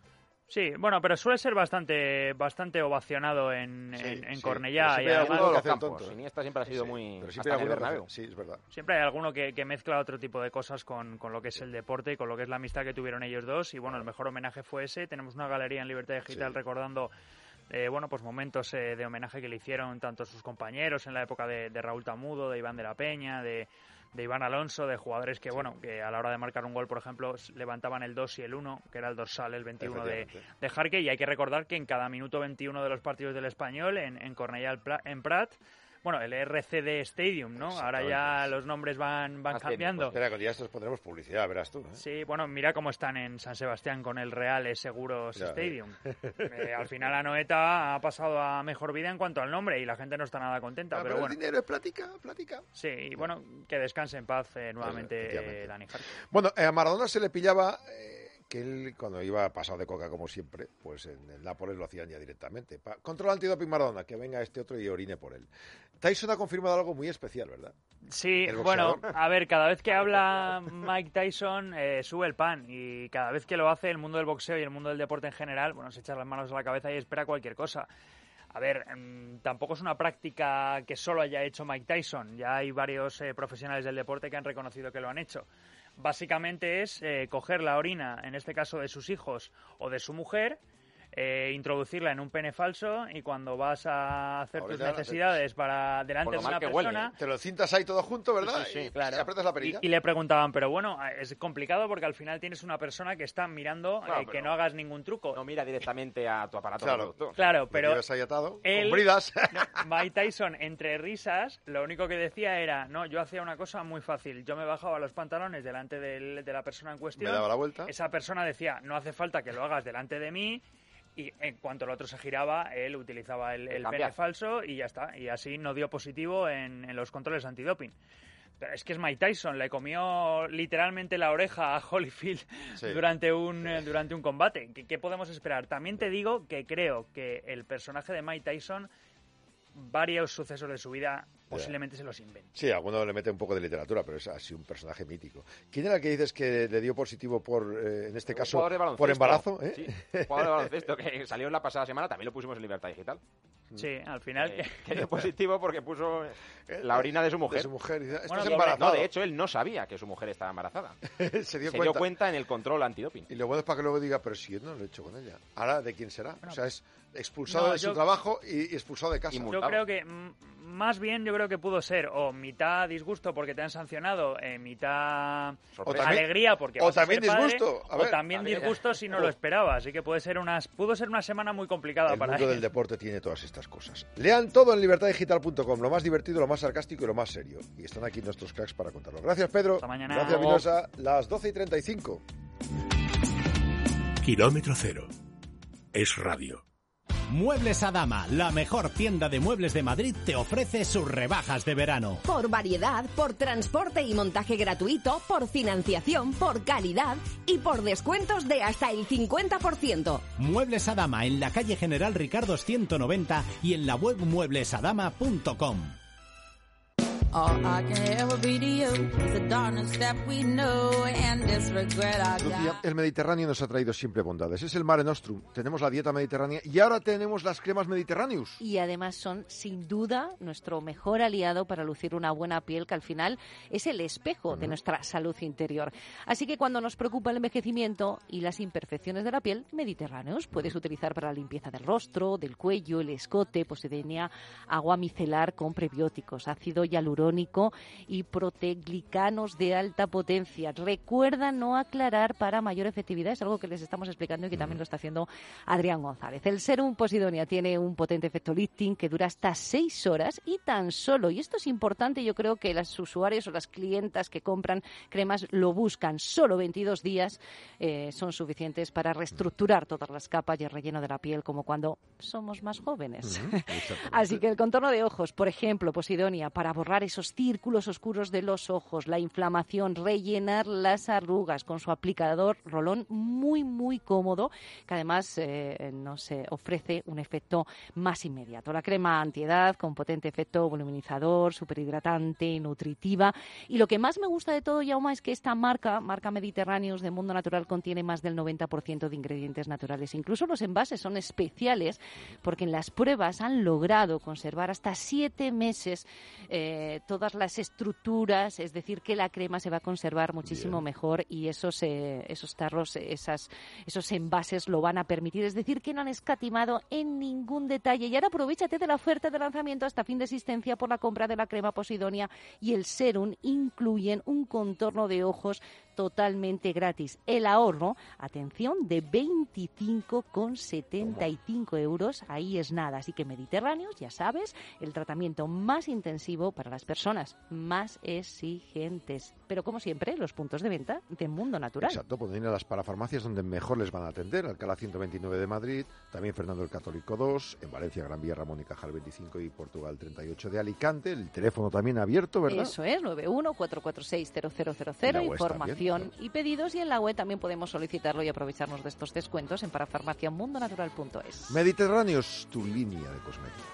[SPEAKER 15] Sí, bueno, pero suele ser bastante bastante ovacionado en,
[SPEAKER 2] Sí,
[SPEAKER 15] en, en
[SPEAKER 2] sí,
[SPEAKER 15] Cornellá.
[SPEAKER 2] pero
[SPEAKER 15] Y
[SPEAKER 2] siempre hay
[SPEAKER 15] además,
[SPEAKER 2] alguno que
[SPEAKER 3] los
[SPEAKER 2] hace el
[SPEAKER 3] campos.
[SPEAKER 2] tonto, ¿eh?
[SPEAKER 3] Iniesta siempre ha sido
[SPEAKER 2] Sí,
[SPEAKER 3] muy...
[SPEAKER 2] pero
[SPEAKER 3] hasta
[SPEAKER 2] siempre hay
[SPEAKER 3] en el
[SPEAKER 2] alguno que
[SPEAKER 3] Bernabéu.
[SPEAKER 2] hace- Sí, es verdad.
[SPEAKER 15] siempre hay alguno que, que mezcla otro tipo de cosas con, con lo que es el deporte y con lo que es la amistad que tuvieron ellos dos. Y bueno, el mejor homenaje fue ese. Tenemos una galería en Libertad Digital
[SPEAKER 2] Sí.
[SPEAKER 15] recordando eh, bueno, pues momentos eh, de homenaje que le hicieron tanto sus compañeros en la época de, de Raúl Tamudo, de Iván de la Peña, de, de Iván Alonso, de jugadores que, bueno, que a la hora de marcar un gol, por ejemplo, s- levantaban el dos y el uno, que era el dorsal, el veintiuno de,
[SPEAKER 2] Efectivamente.
[SPEAKER 15] de Jarque. Y hay que recordar que en cada minuto veintiuno de los partidos del Español, en, en Cornellá el Pla- en Prat, bueno, el R C D Stadium, ¿no? Ahora ya
[SPEAKER 2] Exactamente.
[SPEAKER 15] los nombres van, van
[SPEAKER 3] Más
[SPEAKER 15] cambiando.
[SPEAKER 2] Espera, que ya estos pondremos publicidad, verás tú. ¿eh?
[SPEAKER 15] Sí, bueno, mira cómo están en San Sebastián con el Real Seguros
[SPEAKER 2] Ya,
[SPEAKER 15] Stadium. Eh, al final Anoeta ha pasado a mejor vida en cuanto al nombre y la gente no está nada contenta,
[SPEAKER 2] Ah,
[SPEAKER 15] pero
[SPEAKER 2] pero
[SPEAKER 15] bueno.
[SPEAKER 2] el dinero es plática, plática.
[SPEAKER 15] Sí, y bueno, que descanse en paz eh, nuevamente
[SPEAKER 2] Efectivamente.
[SPEAKER 15] eh, Dani Jarque.
[SPEAKER 2] Bueno, eh, a Maradona se le pillaba eh, que él, cuando iba pasado de coca como siempre, pues en el Nápoles lo hacían ya directamente. Pa Control antidoping Maradona, que venga este otro y orine por él. Tyson ha confirmado algo muy especial, ¿verdad?
[SPEAKER 15] Sí,
[SPEAKER 2] El
[SPEAKER 15] bueno,
[SPEAKER 2] boxeador.
[SPEAKER 15] a ver, cada vez que habla Mike Tyson eh, sube el pan y cada vez que lo hace el mundo del boxeo y el mundo del deporte en general, bueno, se echa las manos a la cabeza y espera cualquier cosa. A ver, mmm, tampoco es una práctica que solo haya hecho Mike Tyson, ya hay varios eh, profesionales del deporte que han reconocido que lo han hecho. Básicamente es eh, coger la orina, en este caso de sus hijos o de su mujer, eh, introducirla en un pene falso y cuando vas a hacer
[SPEAKER 2] Ahora
[SPEAKER 15] tus
[SPEAKER 2] ya-
[SPEAKER 15] necesidades para delante
[SPEAKER 3] Con
[SPEAKER 15] de
[SPEAKER 3] lo
[SPEAKER 15] una
[SPEAKER 3] mal que huele,
[SPEAKER 15] persona...
[SPEAKER 3] ¿eh?
[SPEAKER 2] Te lo cintas ahí todo junto, ¿verdad?
[SPEAKER 3] Sí, sí, sí,
[SPEAKER 2] y
[SPEAKER 15] claro.
[SPEAKER 2] y aprietas la perilla.
[SPEAKER 15] Y, y le preguntaban, pero bueno, es complicado porque al final tienes una persona que está mirando
[SPEAKER 3] Claro,
[SPEAKER 15] eh, que
[SPEAKER 3] pero
[SPEAKER 15] no hagas ningún truco.
[SPEAKER 3] No mira directamente a tu aparato
[SPEAKER 2] Claro.
[SPEAKER 3] reproductor.
[SPEAKER 15] Claro,
[SPEAKER 2] Lo
[SPEAKER 15] pero
[SPEAKER 2] llevas ahí atado,
[SPEAKER 15] él-
[SPEAKER 2] con bridas.
[SPEAKER 15] no, Mike Tyson, entre risas, lo único que decía era, no, yo hacía una cosa muy fácil. Yo me bajaba los pantalones delante del- de la persona en
[SPEAKER 2] Me
[SPEAKER 15] cuestión.
[SPEAKER 2] daba la vuelta.
[SPEAKER 15] Esa persona decía, no hace falta que lo hagas delante de mí. Y en cuanto el otro se giraba, él utilizaba el, el
[SPEAKER 3] Cambiar.
[SPEAKER 15] pene falso y ya está. Y así no dio positivo en, en los controles antidoping. Pero es que es Mike Tyson, le comió literalmente la oreja a Holyfield
[SPEAKER 2] Sí.
[SPEAKER 15] durante un eh, durante un combate. ¿Qué, qué podemos esperar? También te digo que creo que el personaje de Mike Tyson, varios sucesos de su vida posiblemente se los invente.
[SPEAKER 2] Sí, a alguno le mete un poco de literatura, pero es así un personaje mítico. ¿Quién era el que dices que le dio positivo por, eh, en este
[SPEAKER 3] Un
[SPEAKER 2] caso,
[SPEAKER 3] jugador de baloncesto.
[SPEAKER 2] por embarazo? ¿eh?
[SPEAKER 3] Sí, jugador de baloncesto que salió la pasada semana, también lo pusimos en Libertad Digital.
[SPEAKER 15] Sí, al final...
[SPEAKER 3] Eh, que dio positivo porque puso la orina de su mujer.
[SPEAKER 2] De su mujer. Y dice, ¿estás
[SPEAKER 15] Bueno,
[SPEAKER 2] embarazado?
[SPEAKER 3] No, de hecho, él no sabía que su mujer estaba embarazada.
[SPEAKER 2] se dio
[SPEAKER 3] Se
[SPEAKER 2] cuenta.
[SPEAKER 3] dio cuenta en el control antidoping.
[SPEAKER 2] Y lo bueno es para que luego diga, pero si yo no lo he hecho con ella. Ahora, ¿de quién será?
[SPEAKER 15] Bueno,
[SPEAKER 2] o sea, es expulsado
[SPEAKER 15] no,
[SPEAKER 2] de su
[SPEAKER 15] yo-
[SPEAKER 2] trabajo y, y expulsado de casa.
[SPEAKER 3] Y
[SPEAKER 15] Yo
[SPEAKER 3] multado.
[SPEAKER 15] creo que mm, más bien yo creo que pudo ser o mitad disgusto porque te han sancionado, eh, mitad
[SPEAKER 2] o también,
[SPEAKER 15] alegría porque
[SPEAKER 2] o
[SPEAKER 15] vas
[SPEAKER 2] también
[SPEAKER 15] a ser padre,
[SPEAKER 2] disgusto. A ver,
[SPEAKER 15] o también, también disgusto si no lo esperaba. Así que puede ser unas, pudo ser una semana muy complicada
[SPEAKER 2] el
[SPEAKER 15] para
[SPEAKER 2] El mundo
[SPEAKER 15] él.
[SPEAKER 2] del deporte tiene todas estas cosas. Lean todo en libertad digital punto com, lo más divertido, lo más sarcástico y lo más serio. Y están aquí nuestros cracks para contarlo. Gracias, Pedro.
[SPEAKER 15] Hasta mañana.
[SPEAKER 2] Gracias, Minosa. Las doce y treinta y cinco.
[SPEAKER 1] Kilómetro cero. Es radio.
[SPEAKER 13] Muebles Adama, la mejor tienda de muebles de Madrid, te ofrece sus rebajas de verano.
[SPEAKER 16] Por variedad, por transporte y montaje gratuito, por financiación, por calidad y por descuentos de hasta el cincuenta por ciento.
[SPEAKER 13] Muebles Adama en la calle General Ricardo ciento noventa y en la web muebles adama punto com.
[SPEAKER 2] El Mediterráneo nos ha traído siempre bondades. Es el Mare Nostrum. Tenemos la dieta mediterránea y ahora tenemos las cremas Mediterraneus.
[SPEAKER 7] Y además son, sin duda, nuestro mejor aliado para lucir una buena piel, que al final es el espejo uh-huh. de nuestra salud interior. Así que cuando nos preocupa el envejecimiento y las imperfecciones de la piel, Mediterráneos puedes utilizar para la limpieza del rostro, del cuello, el escote, posideña, agua micelar con prebióticos, ácido hialurónico y proteglicanos de alta potencia. Recuerda no aclarar para mayor efectividad, es algo que les estamos explicando y que también lo está haciendo Adrián González. El Serum Posidonia tiene un potente efecto lifting que dura hasta seis horas y tan solo, y esto es importante, yo creo que los usuarios o las clientas que compran cremas lo buscan, solo veintidós días eh, son suficientes para reestructurar todas las capas y el relleno de la piel como cuando somos más jóvenes. Uh-huh. Así que el contorno de ojos, por ejemplo, Posidonia, para borrar esos círculos oscuros de los ojos, la inflamación, rellenar las arrugas con su aplicador rolón muy, muy cómodo, que además eh, nos eh, ofrece un efecto más inmediato. La crema antiedad con potente efecto voluminizador, superhidratante, nutritiva. Y lo que más me gusta de todo, Jaume, es que esta marca, marca Mediterráneos de Mundo Natural, contiene más del noventa por ciento de ingredientes naturales. Incluso los envases son especiales porque en las pruebas han logrado conservar hasta siete meses eh, todas las estructuras, es decir, que la crema se va a conservar muchísimo Bien. mejor y esos eh, esos tarros, esas, esos envases lo van a permitir, es decir, que no han escatimado en ningún detalle. Y ahora aprovéchate de la oferta de lanzamiento hasta fin de existencia por la compra de la crema Posidonia y el Serum, incluyen un contorno de ojos totalmente gratis. El ahorro, atención, de veinticinco con setenta y cinco euros, ahí es nada. Así que Mediterráneos, ya sabes, el tratamiento más intensivo para las personas más exigentes. Pero como siempre, los puntos de venta de Mundo Natural.
[SPEAKER 2] Exacto, pueden ir a las parafarmacias donde mejor les van a atender. Alcalá ciento veintinueve de Madrid, también Fernando el Católico dos, en Valencia, Gran Vía, Ramón y Cajal veinticinco y Portugal treinta y ocho de Alicante. El teléfono también abierto, ¿verdad?
[SPEAKER 7] Eso es, nueve uno cuatro cuatro seis cero cero cero cero, información y pedidos, y en la web también podemos solicitarlo y aprovecharnos de estos descuentos en parafarmacia mundo natural punto es.
[SPEAKER 2] Mediterráneos, tu línea de cosméticos.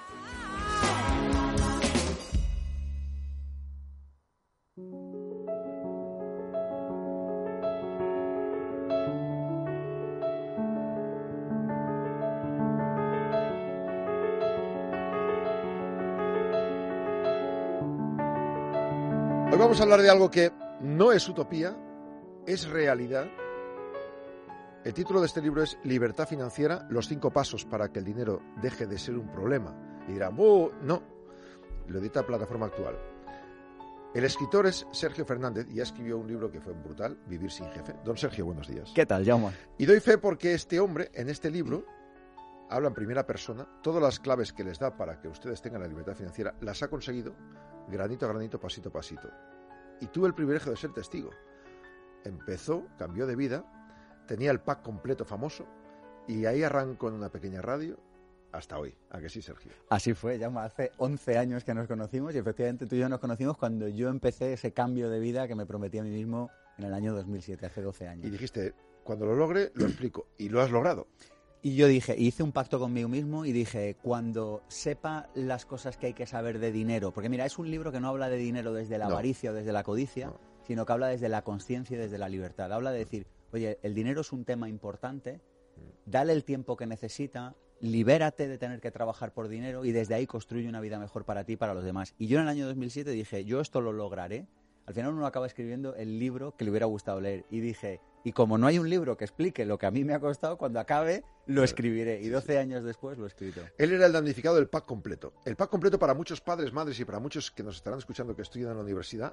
[SPEAKER 2] Hoy vamos a hablar de algo que no es utopía, es realidad. El título de este libro es Libertad Financiera, los cinco pasos para que el dinero deje de ser un problema. Y dirán, ¡oh! No, lo edita Plataforma Actual. El escritor es Sergio Fernández y ya escribió un libro que fue brutal, Vivir sin jefe. Don Sergio, buenos días.
[SPEAKER 17] ¿Qué tal, Jaume?
[SPEAKER 2] Y doy fe porque este hombre, en este libro, habla en primera persona, todas las claves que les da para que ustedes tengan la libertad financiera, las ha conseguido granito a granito, pasito a pasito. Y tuve el privilegio de ser testigo. Empezó, cambió de vida, tenía el pack completo famoso y ahí arrancó en una pequeña radio hasta hoy. ¿A que sí, Sergio?
[SPEAKER 17] Así fue, ya hace once años que nos conocimos y efectivamente tú y yo nos conocimos cuando yo empecé ese cambio de vida que me prometí a mí mismo en el año dos mil siete, hace doce años.
[SPEAKER 2] Y dijiste, cuando lo logre, lo explico. Y lo has logrado.
[SPEAKER 17] Y yo dije, hice un pacto conmigo mismo y dije, cuando sepa las cosas que hay que saber de dinero, porque mira, es un libro que no habla de dinero desde la
[SPEAKER 2] No.
[SPEAKER 17] avaricia o desde la codicia,
[SPEAKER 2] No.
[SPEAKER 17] sino que habla desde la conciencia y desde la libertad. Habla de decir, oye, el dinero es un tema importante, dale el tiempo que necesita, libérate de tener que trabajar por dinero y desde ahí construye una vida mejor para ti y para los demás. Y yo en el año dos mil siete dije, yo esto lo lograré. Al final uno acaba escribiendo el libro que le hubiera gustado leer. Y dije, Y como no hay un libro que explique lo que a mí me ha costado, cuando acabe lo escribiré. Y doce años después lo he escrito.
[SPEAKER 2] Él era el damnificado del pack completo. El pack completo para muchos padres, madres y para muchos que nos estarán escuchando que estudian en la universidad.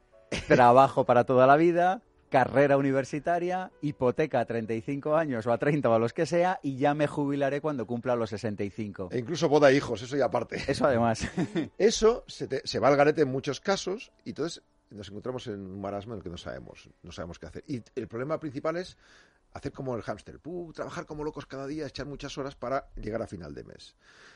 [SPEAKER 17] Trabajo para toda la vida, carrera universitaria, hipoteca a treinta y cinco años o a treinta o a los que sea, y ya me jubilaré cuando cumpla los sesenta y cinco.
[SPEAKER 2] E incluso boda e hijos, eso ya aparte.
[SPEAKER 17] Eso además.
[SPEAKER 2] Eso se, te, se va al garete en muchos casos y entonces nos encontramos en un marasmo en el que no sabemos, no sabemos qué hacer. Y el problema principal es hacer como el hámster, uh, trabajar como locos cada día, echar muchas horas para llegar a final de mes.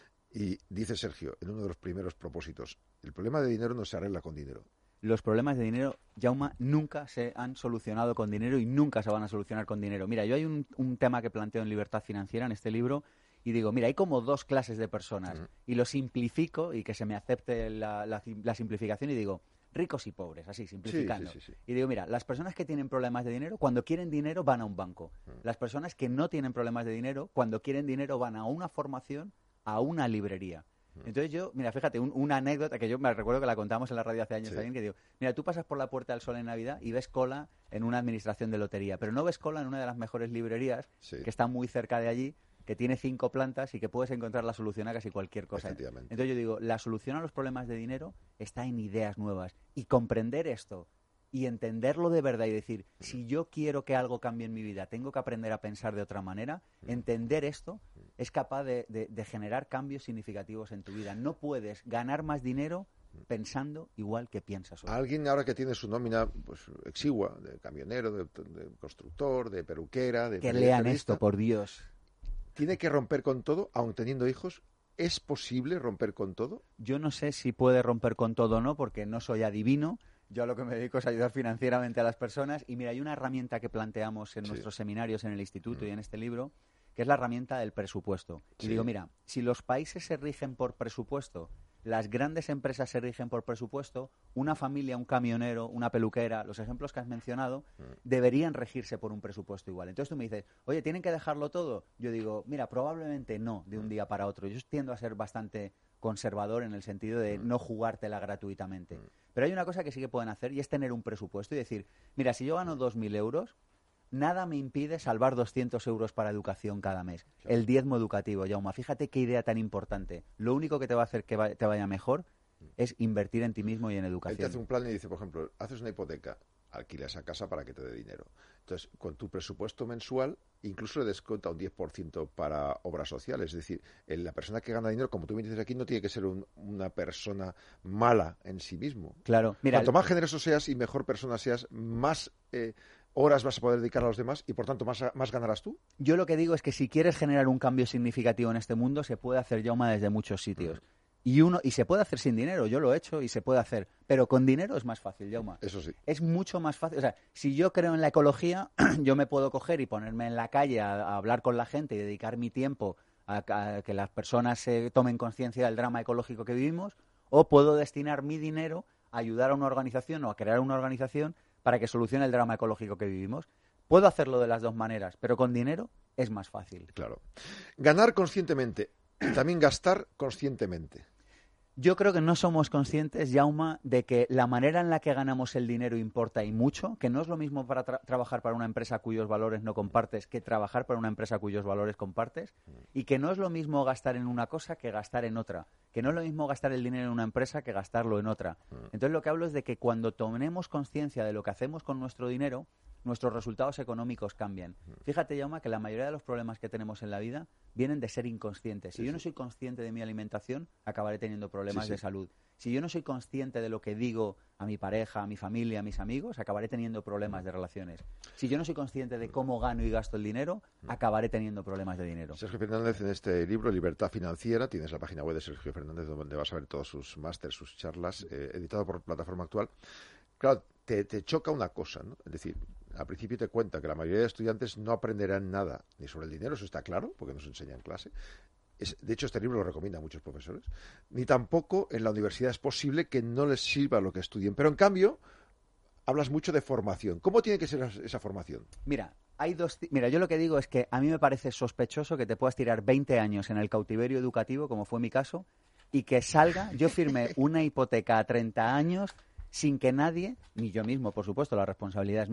[SPEAKER 2] Y dice Sergio, en uno de los primeros propósitos, el problema de dinero no se arregla con dinero.
[SPEAKER 17] Los problemas de dinero, Jaume, nunca se han solucionado con dinero y nunca se van a solucionar con dinero. Mira, yo hay un, un tema que planteo en Libertad Financiera, en este libro, y digo, mira, hay como dos clases de personas, uh-huh. y lo simplifico, y que se me acepte la, la, la simplificación, y digo, ricos y pobres, así, simplificando. Sí, sí, sí, sí. Y digo, mira, las personas que tienen problemas de dinero, cuando quieren dinero, van a un banco. Uh-huh. Las personas que no tienen problemas de dinero, cuando quieren dinero, van a una formación, a una librería. Entonces yo, mira, fíjate, un, una anécdota que yo me recuerdo que la contamos en la radio hace años, sí. también, que digo, mira, tú pasas por la Puerta del Sol en Navidad y ves cola en una administración de lotería, pero no ves cola en una de las mejores librerías, sí. que está muy cerca de allí, que tiene cinco plantas y que puedes encontrar la solución a casi cualquier cosa. Entonces yo digo, la solución a los problemas de dinero está en ideas nuevas. Y comprender esto y entenderlo de verdad y decir, mm. si yo quiero que algo cambie en mi vida, tengo que aprender a pensar de otra manera, mm. entender esto es capaz de, de, de generar cambios significativos en tu vida. No puedes ganar más dinero pensando igual que piensas hoy.
[SPEAKER 2] Alguien ahora que tiene su nómina pues exigua, de camionero, de, de constructor, de peluquera, de
[SPEAKER 17] que lean esto, por Dios.
[SPEAKER 2] ¿Tiene que romper con todo, aun teniendo hijos? ¿Es posible romper con todo?
[SPEAKER 17] Yo no sé si puede romper con todo o no, porque no soy adivino. Yo a lo que me dedico es ayudar financieramente a las personas. Y mira, hay una herramienta que planteamos en sí. nuestros seminarios en el instituto mm. y en este libro, que es la herramienta del presupuesto. Sí. Y digo, mira, si los países se rigen por presupuesto, las grandes empresas se rigen por presupuesto, una familia, un camionero, una peluquera, los ejemplos que has mencionado, mm. deberían regirse por un presupuesto igual. Entonces tú me dices, oye, ¿tienen que dejarlo todo? Yo digo, mira, probablemente no, de un día para otro. Yo tiendo a ser bastante conservador en el sentido de mm. no jugártela gratuitamente. Mm. Pero hay una cosa que sí que pueden hacer y es tener un presupuesto y decir, mira, si yo gano dos mil euros, nada me impide salvar doscientos euros para educación cada mes. Claro. El diezmo educativo, Jaume. Fíjate qué idea tan importante. Lo único que te va a hacer que va, te vaya mejor es invertir en ti mismo y en educación.
[SPEAKER 2] Él te hace un plan y dice, por ejemplo, haces una hipoteca, alquilas esa casa para que te dé dinero. Entonces, con tu presupuesto mensual, incluso le descuenta un diez por ciento para obras sociales. Es decir, la persona que gana dinero, como tú me dices aquí, no tiene que ser un, una persona mala en sí mismo.
[SPEAKER 17] Claro. Mira,
[SPEAKER 2] cuanto más generoso seas y mejor persona seas, más eh, horas vas a poder dedicar a los demás y, por tanto, más, más ganarás tú.
[SPEAKER 17] Yo lo que digo es que si quieres generar un cambio significativo en este mundo, se puede hacer, Jaume, desde muchos sitios. Mm. Y uno y se puede hacer sin dinero, yo lo he hecho y se puede hacer, pero con dinero es más fácil, Jaume.
[SPEAKER 2] Eso sí.
[SPEAKER 17] Es mucho más fácil. O sea, si yo creo en la ecología, yo me puedo coger y ponerme en la calle a, a hablar con la gente y dedicar mi tiempo a, a que las personas se tomen conciencia del drama ecológico que vivimos, o puedo destinar mi dinero a ayudar a una organización o a crear una organización para que solucione el drama ecológico que vivimos. Puedo hacerlo de las dos maneras, pero con dinero es más fácil.
[SPEAKER 2] Claro. Ganar conscientemente y también gastar conscientemente.
[SPEAKER 17] Yo creo que no somos conscientes, Jaume, de que la manera en la que ganamos el dinero importa y mucho, que no es lo mismo para tra- trabajar para una empresa cuyos valores no compartes que trabajar para una empresa cuyos valores compartes, y que no es lo mismo gastar en una cosa que gastar en otra, que no es lo mismo gastar el dinero en una empresa que gastarlo en otra. Entonces lo que hablo es de que cuando tomemos conciencia de lo que hacemos con nuestro dinero, nuestros resultados económicos cambian. Fíjate, Jaume, que la mayoría de los problemas que tenemos en la vida vienen de ser inconscientes. Si sí, yo no soy consciente de mi alimentación, acabaré teniendo problemas sí, sí. de salud. Si yo no soy consciente de lo que digo a mi pareja, a mi familia, a mis amigos, acabaré teniendo problemas de relaciones. Si yo no soy consciente de cómo gano y gasto el dinero, acabaré teniendo problemas de dinero.
[SPEAKER 2] Sergio Fernández, en este libro, Libertad Financiera, tienes la página web de Sergio Fernández, donde vas a ver todos sus másters, sus charlas, eh, editado por Plataforma Actual. Claro, te, te choca una cosa, ¿no? Es decir, al principio te cuenta que la mayoría de estudiantes no aprenderán nada ni sobre el dinero, eso está claro, porque nos enseña en clase. Es, de hecho, este libro lo recomienda a muchos profesores. Ni tampoco en la universidad es posible que no les sirva lo que estudien. Pero, en cambio, hablas mucho de formación. ¿Cómo tiene que ser esa formación?
[SPEAKER 17] Mira, hay dos. Mira, yo lo que digo es que a mí me parece sospechoso que te puedas tirar veinte años en el cautiverio educativo, como fue mi caso, y que salga, yo firmé una hipoteca a treinta años sin que nadie, ni yo mismo, por supuesto, la responsabilidad es mía,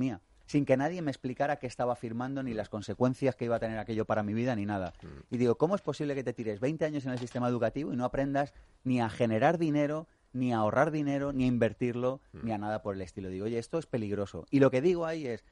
[SPEAKER 17] sin que nadie me explicara qué estaba firmando, ni las consecuencias que iba a tener aquello para mi vida, ni nada. Y digo, ¿cómo es posible que te tires veinte años en el sistema educativo y no aprendas ni a generar dinero, ni a ahorrar dinero, ni a invertirlo, ni a nada por el estilo? Digo, oye, esto es peligroso. Y lo que digo ahí es,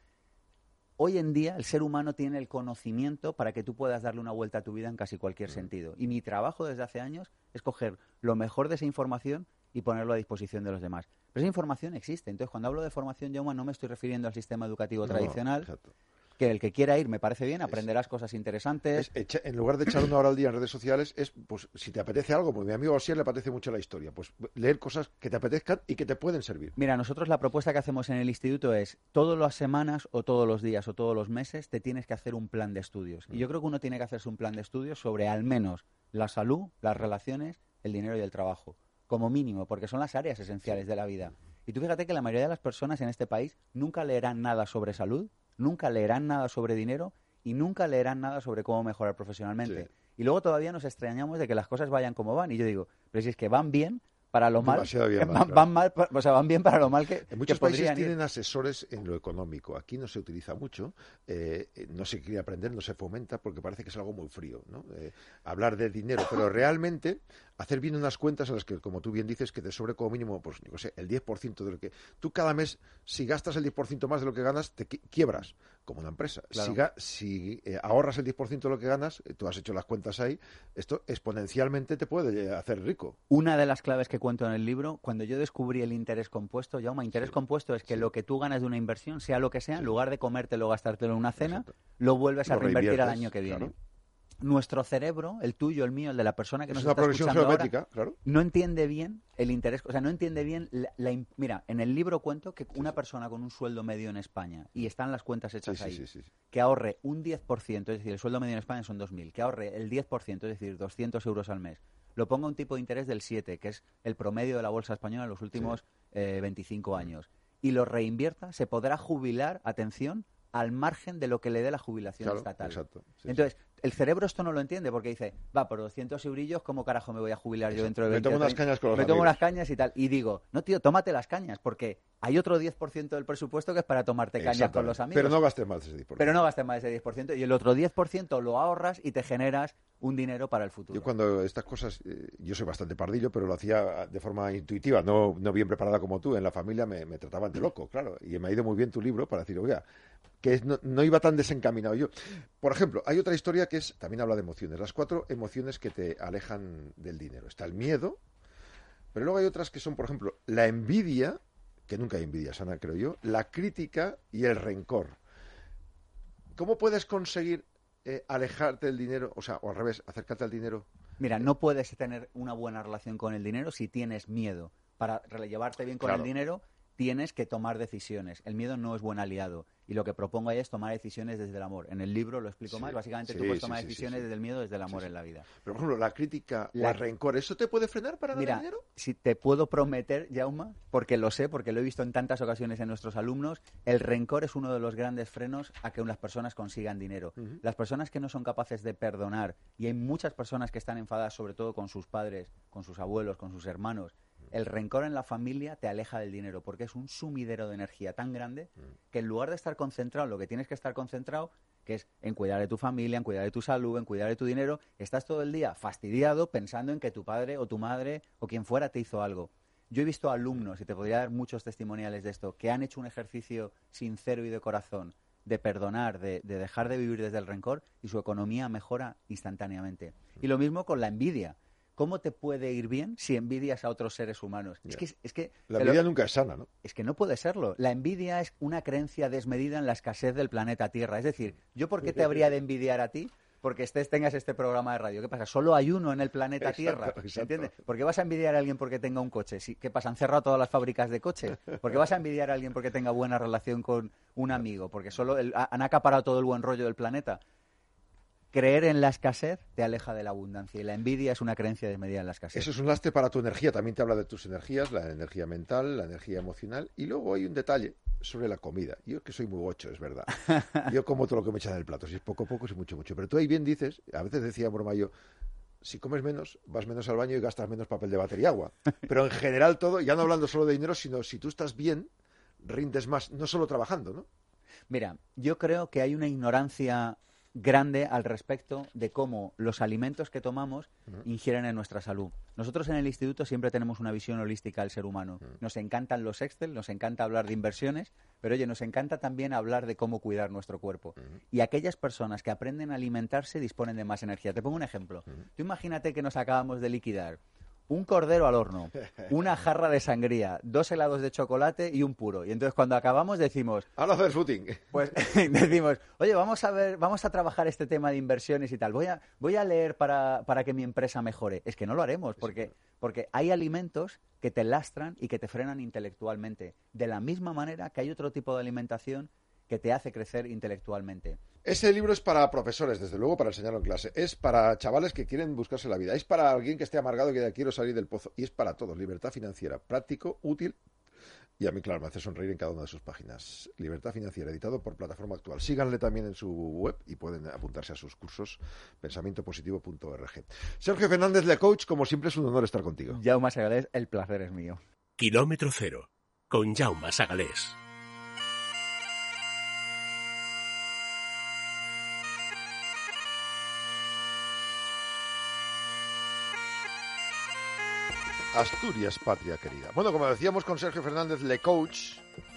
[SPEAKER 17] hoy en día el ser humano tiene el conocimiento para que tú puedas darle una vuelta a tu vida en casi cualquier sentido. Y mi trabajo desde hace años es coger lo mejor de esa información y ponerlo a disposición de los demás. Pero esa información existe. Entonces, cuando hablo de formación, Jaume, no me estoy refiriendo al sistema educativo
[SPEAKER 2] No,
[SPEAKER 17] tradicional,
[SPEAKER 2] exacto.
[SPEAKER 17] que el que quiera ir me parece bien, aprenderás cosas interesantes.
[SPEAKER 2] Es echa- en lugar de echar una hora al día en redes sociales, es, pues, si te apetece algo, porque a mi amigo Osier le apetece mucho la historia, pues leer cosas que te apetezcan y que te pueden servir.
[SPEAKER 17] Mira, nosotros la propuesta que hacemos en el instituto es todas las semanas o todos los días o todos los meses te tienes que hacer un plan de estudios. Y yo creo que uno tiene que hacerse un plan de estudios sobre al menos la salud, las relaciones, el dinero y el trabajo, como mínimo, porque son las áreas esenciales de la vida. Y tú fíjate que la mayoría de las personas en este país nunca leerán nada sobre salud, nunca leerán nada sobre dinero y nunca leerán nada sobre cómo mejorar profesionalmente.
[SPEAKER 2] Sí.
[SPEAKER 17] Y luego todavía nos extrañamos de que las cosas vayan como van. Y yo digo, pero si es que van bien para lo mal,
[SPEAKER 2] Demasiado bien,
[SPEAKER 17] van,
[SPEAKER 2] mal, claro.
[SPEAKER 17] van mal, o sea, van bien para lo mal que,
[SPEAKER 2] En muchos
[SPEAKER 17] que
[SPEAKER 2] países
[SPEAKER 17] podrían ir.
[SPEAKER 2] tienen asesores en lo económico. Aquí no se utiliza mucho, eh, no se quiere aprender, no se fomenta porque parece que es algo muy frío, ¿no? Eh, hablar de dinero, pero realmente hacer bien unas cuentas en las que, como tú bien dices, que te sobre como mínimo, pues, no sé, el diez por ciento de lo que... Tú cada mes, si gastas el diez por ciento más de lo que ganas, te qui- quiebras, como una empresa.
[SPEAKER 17] Claro.
[SPEAKER 2] Si, ga- si eh, ahorras el diez por ciento de lo que ganas, eh, tú has hecho las cuentas ahí, esto exponencialmente te puede eh, hacer rico.
[SPEAKER 17] Una de las claves que cuento en el libro, cuando yo descubrí el interés compuesto, Jaume, interés
[SPEAKER 2] Sí,
[SPEAKER 17] compuesto es que
[SPEAKER 2] sí.
[SPEAKER 17] lo que tú ganas de una inversión, sea lo que sea, en
[SPEAKER 2] Sí.
[SPEAKER 17] lugar de comértelo o gastártelo en una cena,
[SPEAKER 2] Exacto.
[SPEAKER 17] lo vuelves a
[SPEAKER 2] Lo
[SPEAKER 17] reinvertir al
[SPEAKER 2] reinviertes,
[SPEAKER 17] año que viene.
[SPEAKER 2] claro.
[SPEAKER 17] Nuestro cerebro, el tuyo, el mío, el de la persona que
[SPEAKER 2] Es
[SPEAKER 17] nos
[SPEAKER 2] una
[SPEAKER 17] está
[SPEAKER 2] progresión
[SPEAKER 17] escuchando ahora,
[SPEAKER 2] geométrica, claro.
[SPEAKER 17] no entiende bien el interés, o sea, no entiende bien la, la im- mira, en el libro cuento que una persona con un sueldo medio en España, y están las cuentas hechas
[SPEAKER 2] Sí,
[SPEAKER 17] ahí,
[SPEAKER 2] sí, sí, sí.
[SPEAKER 17] que ahorre un diez por ciento, es decir, el sueldo medio en España son dos mil, que ahorre el diez por ciento, es decir, doscientos euros al mes, lo ponga a un tipo de interés del siete, que es el promedio de la bolsa española en los últimos eh, veinticinco años, y lo reinvierta, se podrá jubilar, atención, al margen de lo que le dé la jubilación
[SPEAKER 2] Claro,
[SPEAKER 17] estatal.
[SPEAKER 2] exacto. Sí,
[SPEAKER 17] Entonces, el cerebro esto no lo entiende porque dice, va, por doscientos eurillos, ¿cómo carajo me voy a jubilar yo dentro de
[SPEAKER 2] Me
[SPEAKER 17] veinte
[SPEAKER 2] tomo
[SPEAKER 17] o
[SPEAKER 2] unas
[SPEAKER 17] treinta?
[SPEAKER 2] cañas con los
[SPEAKER 17] Me tomo
[SPEAKER 2] amigos.
[SPEAKER 17] unas cañas y tal. Y digo, no, tío, tómate las cañas porque hay otro diez por ciento del presupuesto que es para tomarte cañas con
[SPEAKER 2] Exactamente.
[SPEAKER 17] los amigos.
[SPEAKER 2] Pero no gastes más de ese diez por ciento.
[SPEAKER 17] Pero no gastes más de ese diez por ciento y el otro diez por ciento lo ahorras y te generas un dinero para el futuro.
[SPEAKER 2] Yo cuando estas cosas, eh, yo soy bastante pardillo, pero lo hacía de forma intuitiva, no, no bien preparada como tú. En la familia me, me trataban de loco, claro. Y me ha ido muy bien tu libro para decir, oiga, que es- no, no iba tan desencaminado yo. Por ejemplo, hay otra historia que es, también habla de emociones, las cuatro emociones que te alejan del dinero. Está el miedo, pero luego hay otras que son, por ejemplo, la envidia, que nunca hay envidia sana, creo yo, la crítica y el rencor. ¿Cómo puedes conseguir eh, alejarte del dinero, o sea, o al revés, acercarte al dinero?
[SPEAKER 17] Mira, no puedes tener una buena relación con el dinero si tienes miedo. Para re- llevarte bien con
[SPEAKER 2] Claro.
[SPEAKER 17] el dinero tienes que tomar decisiones. El miedo no es buen aliado. Y lo que propongo ahí es tomar decisiones desde el amor. En el libro lo explico
[SPEAKER 2] Sí,
[SPEAKER 17] más. Básicamente
[SPEAKER 2] sí,
[SPEAKER 17] tú puedes
[SPEAKER 2] sí,
[SPEAKER 17] tomar
[SPEAKER 2] sí, sí,
[SPEAKER 17] decisiones
[SPEAKER 2] sí.
[SPEAKER 17] desde el miedo, desde el amor
[SPEAKER 2] Sí, sí.
[SPEAKER 17] en la vida.
[SPEAKER 2] Pero, por ejemplo, la crítica o
[SPEAKER 17] La-
[SPEAKER 2] el rencor, ¿eso te puede frenar para ganar
[SPEAKER 17] Mira,
[SPEAKER 2] dinero?
[SPEAKER 17] si te puedo prometer, Jauma, porque lo sé, porque lo he visto en tantas ocasiones en nuestros alumnos, el rencor es uno de los grandes frenos a que las personas consigan dinero.
[SPEAKER 2] Ujú.
[SPEAKER 17] Las personas que no son capaces de perdonar, y hay muchas personas que están enfadadas, sobre todo con sus padres, con sus abuelos, con sus hermanos, el rencor en la familia te aleja del dinero, porque es un sumidero de energía tan grande que en lugar de estar concentrado en lo que tienes que estar concentrado, que es en cuidar de tu familia, en cuidar de tu salud, en cuidar de tu dinero, estás todo el día fastidiado pensando en que tu padre o tu madre o quien fuera te hizo algo. Yo he visto alumnos, y te podría dar muchos testimoniales de esto, que han hecho un ejercicio sincero y de corazón de perdonar, de, de dejar de vivir desde el rencor y su economía mejora instantáneamente. Y lo mismo con la envidia. ¿Cómo te puede ir bien si envidias a otros seres humanos? Es que, es que
[SPEAKER 2] La
[SPEAKER 17] te lo-
[SPEAKER 2] envidia nunca es sana, ¿no?
[SPEAKER 17] es que no puede serlo. La envidia es una creencia desmedida en la escasez del planeta Tierra. Es decir, ¿yo por qué te habría de envidiar a ti? Porque estés, tengas este programa de radio. ¿Qué pasa? Solo hay uno en el planeta
[SPEAKER 2] Exacto,
[SPEAKER 17] Tierra.
[SPEAKER 2] exacto.
[SPEAKER 17] ¿Entiendes? ¿Por qué vas a envidiar a alguien porque tenga un coche? Sí, ¿qué pasa? ¿Han cerrado todas las fábricas de coches? ¿Por qué vas a envidiar a alguien porque tenga buena relación con un amigo? Porque solo el- ha- han acaparado todo el buen rollo del planeta. Creer en la escasez te aleja de la abundancia y la envidia es una creencia desmedida en la escasez.
[SPEAKER 2] Eso es un lastre para tu energía. También te habla de tus energías, la energía mental, la energía emocional. Y luego hay un detalle sobre la comida. Yo es que soy muy gocho, es verdad. Yo como todo lo que me echan del plato. Si es poco, poco, si mucho, mucho. Pero tú ahí bien dices, a veces decía en broma yo, si comes menos, vas menos al baño y gastas menos papel de váter y agua. Pero en general todo, ya no hablando solo de dinero, sino si tú estás bien, rindes más, no solo trabajando, ¿no?
[SPEAKER 17] Mira, yo creo que hay una ignorancia grande al respecto de cómo los alimentos que tomamos ingieren en nuestra salud. Nosotros en el instituto siempre tenemos una visión holística del ser humano. Nos encantan los Excel, nos encanta hablar de inversiones, pero oye, nos encanta también hablar de cómo cuidar nuestro cuerpo. Y aquellas personas que aprenden a alimentarse disponen de más energía. Te pongo un ejemplo. Tú imagínate que nos acabamos de liquidar un cordero al horno, una jarra de sangría, dos helados de chocolate y un puro. Y entonces cuando acabamos decimos...
[SPEAKER 2] Ahora hacer footing.
[SPEAKER 17] Pues decimos, oye, vamos a ver, vamos a trabajar este tema de inversiones y tal. Voy a, voy a leer para, para que mi empresa mejore. Es que no lo haremos porque, porque hay alimentos que te lastran y que te frenan intelectualmente. De la misma manera que hay otro tipo de alimentación que te hace crecer intelectualmente.
[SPEAKER 2] Ese libro es para profesores, desde luego, para enseñarlo en clase. Es para chavales que quieren buscarse la vida. Es para alguien que esté amargado y que diga, quiero salir del pozo. Y es para todos. Libertad financiera. Práctico, útil. Y a mí, claro, me hace sonreír en cada una de sus páginas. Libertad financiera, editado por Plataforma Actual. Síganle también en su web y pueden apuntarse a sus cursos. pensamiento positivo punto org. Sergio Fernández, Le Coach, como siempre es un honor estar contigo.
[SPEAKER 17] Jaume Sagalés, el placer es mío.
[SPEAKER 1] Kilómetro cero, con Jaume Sagalés.
[SPEAKER 2] Asturias, patria querida. Bueno, como decíamos con Sergio Fernández, Le Coach,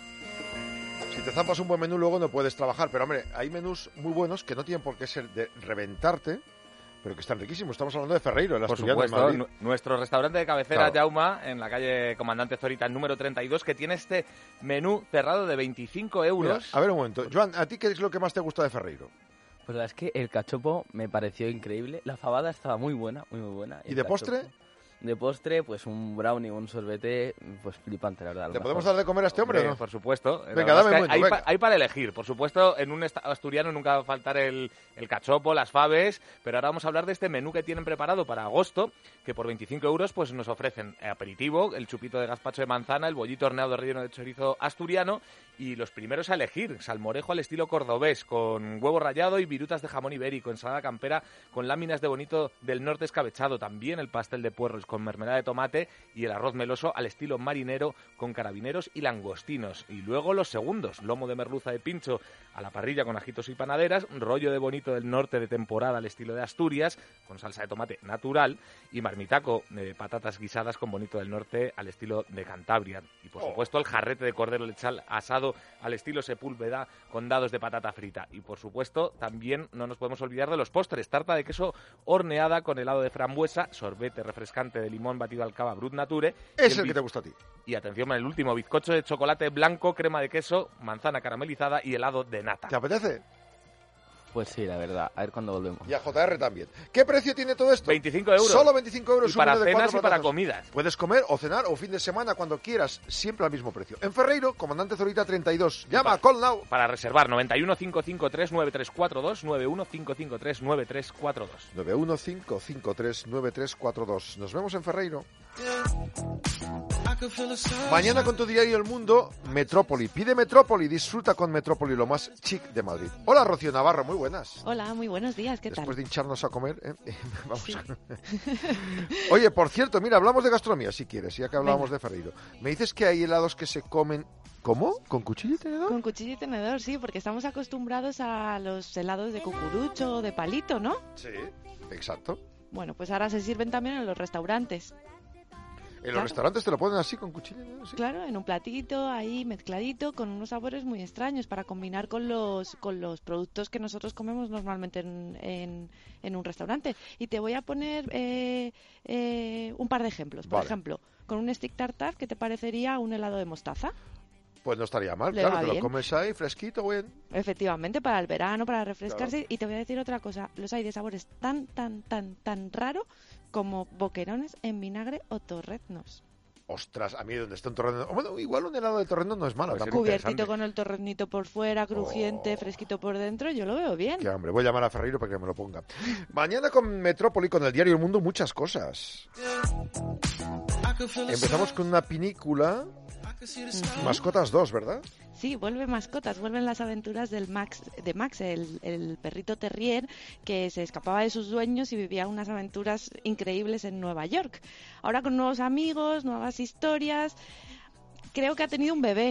[SPEAKER 2] si te zampas un buen menú luego no puedes trabajar, pero hombre, hay menús muy buenos que no tienen por qué ser de reventarte, pero que están riquísimos. Estamos hablando de Ferreiro, el
[SPEAKER 3] Por
[SPEAKER 2] asturiano en
[SPEAKER 3] supuesto,
[SPEAKER 2] Madrid.
[SPEAKER 3] nu- nuestro restaurante de cabecera,
[SPEAKER 2] Claro.
[SPEAKER 3] Jauma, en la calle Comandante Zorita, número treinta y dos, que tiene este menú cerrado de veinticinco euros.
[SPEAKER 2] Mira, a ver un momento, Joan, ¿a ti qué es lo que más te gusta de Ferreiro?
[SPEAKER 4] Pues la verdad es que el cachopo me pareció increíble. La fabada estaba muy buena, muy, muy buena.
[SPEAKER 2] ¿Y
[SPEAKER 4] El
[SPEAKER 2] de
[SPEAKER 4] cachopo-
[SPEAKER 2] postre?
[SPEAKER 4] De postre, pues un brownie, un sorbete, pues flipante, la verdad. lo
[SPEAKER 2] ¿Le podemos
[SPEAKER 4] mejor.
[SPEAKER 2] dar de comer a este hombre o no?
[SPEAKER 3] Por supuesto. La
[SPEAKER 2] Venga,
[SPEAKER 3] verdad
[SPEAKER 2] dame
[SPEAKER 3] es
[SPEAKER 2] un
[SPEAKER 3] que
[SPEAKER 2] momento,
[SPEAKER 3] hay,
[SPEAKER 2] venga.
[SPEAKER 3] pa- hay para elegir. Por supuesto, en un esta- asturiano nunca va a faltar el, el cachopo, las faves, pero ahora vamos a hablar de este menú que tienen preparado para agosto, que por veinticinco euros pues nos ofrecen aperitivo, el chupito de gazpacho de manzana, el bollito horneado relleno de chorizo asturiano y los primeros a elegir, salmorejo al estilo cordobés, con huevo rallado y virutas de jamón ibérico, ensalada campera con láminas de bonito del norte escabechado, también el pastel de puerros con mermelada de tomate y el arroz meloso al estilo marinero con carabineros y langostinos. Y luego los segundos, lomo de merluza de pincho a la parrilla con ajitos y panaderas, rollo de bonito del norte de temporada al estilo de Asturias, con salsa de tomate natural, y marmitaco de patatas guisadas con bonito del norte al estilo de Cantabria. Y por supuesto el jarrete de cordero lechal asado al estilo Sepúlveda con dados de patata frita. Y por supuesto también no nos podemos olvidar de los postres, tarta de queso horneada con helado de frambuesa, sorbete refrescante de limón batido al cava Brut Nature.
[SPEAKER 2] Es
[SPEAKER 3] y
[SPEAKER 2] el que
[SPEAKER 3] biz-
[SPEAKER 2] te gusta a ti.
[SPEAKER 3] Y atención, el último, bizcocho de chocolate blanco, crema de queso, manzana caramelizada y helado de nata.
[SPEAKER 2] ¿Te apetece?
[SPEAKER 4] Pues sí, la verdad. A ver cuándo volvemos.
[SPEAKER 2] Y a J R también. ¿Qué precio tiene todo esto?
[SPEAKER 3] veinticinco euros.
[SPEAKER 2] Solo veinticinco euros.
[SPEAKER 3] Y
[SPEAKER 2] un
[SPEAKER 3] para
[SPEAKER 2] menú de
[SPEAKER 3] cenas
[SPEAKER 2] cuatro
[SPEAKER 3] y para
[SPEAKER 2] platos.
[SPEAKER 3] comidas.
[SPEAKER 2] Puedes comer o cenar o fin de semana cuando quieras, siempre al mismo precio. En Ferreiro, Comandante Zorita treinta y dos. Llama, call now.
[SPEAKER 3] Para reservar, noventa y uno, cinco cinco tres, nueve tres cuatro dos, noventa y uno, cinco cinco tres, nueve tres cuatro dos.
[SPEAKER 2] nueve uno cinco cinco tres nueve tres cuatro dos. Nos vemos en Ferreiro. Mañana con tu diario El Mundo, Metrópoli. Pide Metrópoli, disfruta con Metrópoli, lo más chic de Madrid. Hola, Rocío Navarro, muy buenas.
[SPEAKER 18] Hola, muy buenos días, ¿qué
[SPEAKER 2] Después
[SPEAKER 18] tal?
[SPEAKER 2] de hincharnos a comer, ¿eh? Vamos con- Oye, por cierto, mira, hablamos de gastronomía, si quieres, ya que hablábamos
[SPEAKER 18] Venga.
[SPEAKER 2] de Ferreiro. Me dices que hay helados que se comen... ¿Cómo? ¿Con cuchillo y tenedor?
[SPEAKER 18] Con cuchillo y tenedor, sí, porque estamos acostumbrados a los helados de cucurucho o de palito, ¿no?
[SPEAKER 2] Sí, exacto.
[SPEAKER 18] Bueno, pues ahora se sirven también en los restaurantes.
[SPEAKER 2] En los
[SPEAKER 18] Claro.
[SPEAKER 2] restaurantes te lo ponen así, con cuchillo y tenedor, sí.
[SPEAKER 18] Claro, en un platito, ahí mezcladito, con unos sabores muy extraños para combinar con los, con los productos que nosotros comemos normalmente en, en, en un restaurante. Y te voy a poner eh, eh, un par de ejemplos. Por
[SPEAKER 2] Vale.
[SPEAKER 18] ejemplo, con un stick tartar, ¿qué te parecería un helado de mostaza?
[SPEAKER 2] Pues no estaría mal,
[SPEAKER 18] Le
[SPEAKER 2] claro,
[SPEAKER 18] va
[SPEAKER 2] te lo
[SPEAKER 18] bien.
[SPEAKER 2] comes ahí, fresquito, bien.
[SPEAKER 18] Efectivamente, para el verano, para refrescarse. Y te voy a decir otra cosa, los hay de sabores tan, tan, tan, tan raro como boquerones en vinagre o torreznos.
[SPEAKER 2] Ostras, a mí donde está un torrendo... Bueno, igual un helado de torrendo no es malo. tampoco.
[SPEAKER 18] Cubiertito con el torreznito por fuera, crujiente, fresquito por dentro, yo lo veo bien.
[SPEAKER 2] Qué hambre, voy a llamar a Ferreiro para que me lo ponga. Mañana con Metrópoli, con el diario El Mundo, muchas cosas. Empezamos con una pinícula, Mascotas dos, ¿verdad?
[SPEAKER 18] Sí, vuelve Mascotas, vuelven las aventuras del Max, de Max, el, el perrito terrier que se escapaba de sus dueños y vivía unas aventuras increíbles en Nueva York. Ahora con nuevos amigos, nuevas historias. Creo que ha tenido un bebé.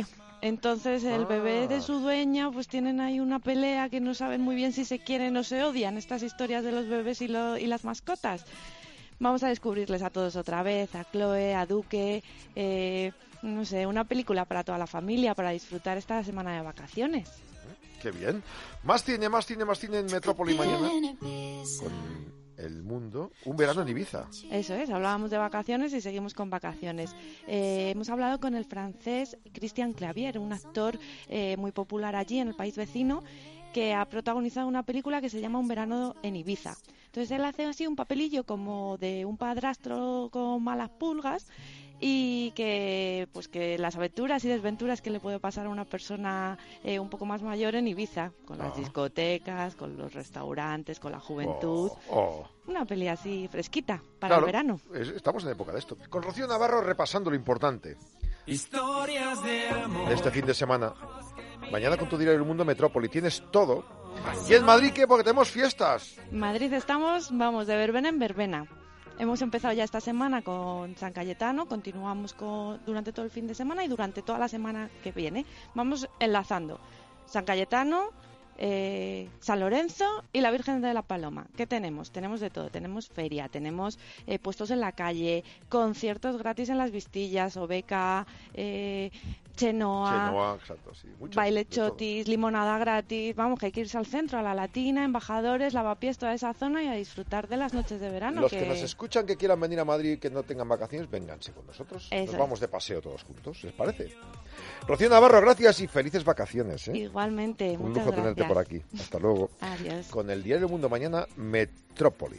[SPEAKER 18] Entonces el
[SPEAKER 2] Ah.
[SPEAKER 18] bebé de su dueña pues tienen ahí una pelea que no saben muy bien si se quieren o se odian, estas historias de los bebés y, lo, y las mascotas. Vamos a descubrirles a todos otra vez, a Chloe, a Duque, eh, no sé, una película para toda la familia, para disfrutar esta semana de vacaciones.
[SPEAKER 2] Qué bien. Más cine, más cine, más cine en Metrópoli mañana. Con El Mundo. Un verano en Ibiza.
[SPEAKER 18] Eso es, hablábamos de vacaciones y seguimos con vacaciones. Eh, hemos hablado con el francés Christian Clavier, un actor eh, muy popular allí en el país vecino, que ha protagonizado una película que se llama Un verano en Ibiza. Entonces él hace así un papelillo como de un padrastro con malas pulgas y que pues que las aventuras y desventuras que le puede pasar a una persona eh, un poco más mayor en Ibiza, con las
[SPEAKER 2] Ah.
[SPEAKER 18] discotecas, con los restaurantes, con la juventud.
[SPEAKER 2] Oh, oh.
[SPEAKER 18] Una peli así fresquita para
[SPEAKER 2] Claro,
[SPEAKER 18] el verano.
[SPEAKER 2] es- estamos en época de esto. Con Rocío Navarro repasando lo importante
[SPEAKER 14] Historias de amor.
[SPEAKER 2] de este fin de semana. Mañana con tu Diario del Mundo Metrópoli. Tienes todo. ¿Y en Madrid qué? Porque tenemos fiestas.
[SPEAKER 18] En Madrid estamos, vamos, de verbena en verbena. Hemos empezado ya esta semana con San Cayetano, continuamos con, durante todo el fin de semana y durante toda la semana que viene. Vamos enlazando San Cayetano, eh, San Lorenzo y la Virgen de la Paloma. ¿Qué tenemos? Tenemos de todo. Tenemos feria, tenemos eh, puestos en la calle, conciertos gratis en las Vistillas, Obeca, eh, Chenoa,
[SPEAKER 2] Chenoa, exacto, sí. Muchos,
[SPEAKER 18] baile
[SPEAKER 2] de todo.
[SPEAKER 18] chotis, limonada gratis. Vamos, que hay que irse al centro, a la Latina, Embajadores, Lavapiés, toda esa zona y a disfrutar de las noches de verano.
[SPEAKER 2] Los que... nos escuchan que quieran venir a Madrid y que no tengan vacaciones, vénganse con nosotros.
[SPEAKER 18] Eso
[SPEAKER 2] Nos
[SPEAKER 18] es.
[SPEAKER 2] vamos de paseo todos juntos, ¿les parece? Rocío Navarro, gracias y felices vacaciones. ¿eh?
[SPEAKER 18] Igualmente,
[SPEAKER 2] Un
[SPEAKER 18] muchas
[SPEAKER 2] lujo tenerte
[SPEAKER 18] gracias.
[SPEAKER 2] por aquí. Hasta luego.
[SPEAKER 18] Adiós.
[SPEAKER 2] Con el Diario del Mundo mañana, Metrópoli.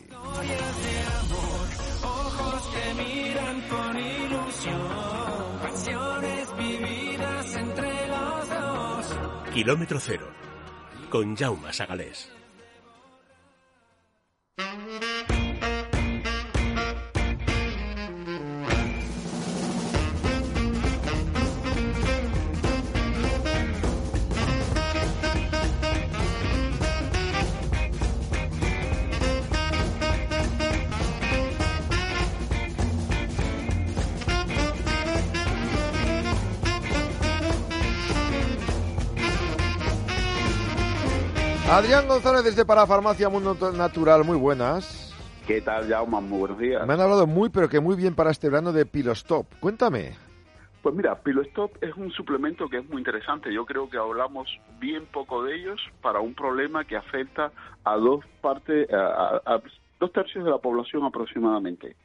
[SPEAKER 14] Ojos que miran con ilusión, pasiones vividas entre los dos.
[SPEAKER 1] Kilómetro cero. Con Jaume Sagalés.
[SPEAKER 2] Adrián González desde Parafarmacia Mundo Natural, muy buenas.
[SPEAKER 19] ¿Qué tal, Jaume? Muy buenos días.
[SPEAKER 2] Me han hablado muy, pero que muy bien para este verano de Pilostop. Cuéntame.
[SPEAKER 19] Pues mira, Pilostop es un suplemento que es muy interesante. Yo creo que hablamos bien poco de ellos para un problema que afecta a dos partes, a, a- a dos tercios de la población aproximadamente.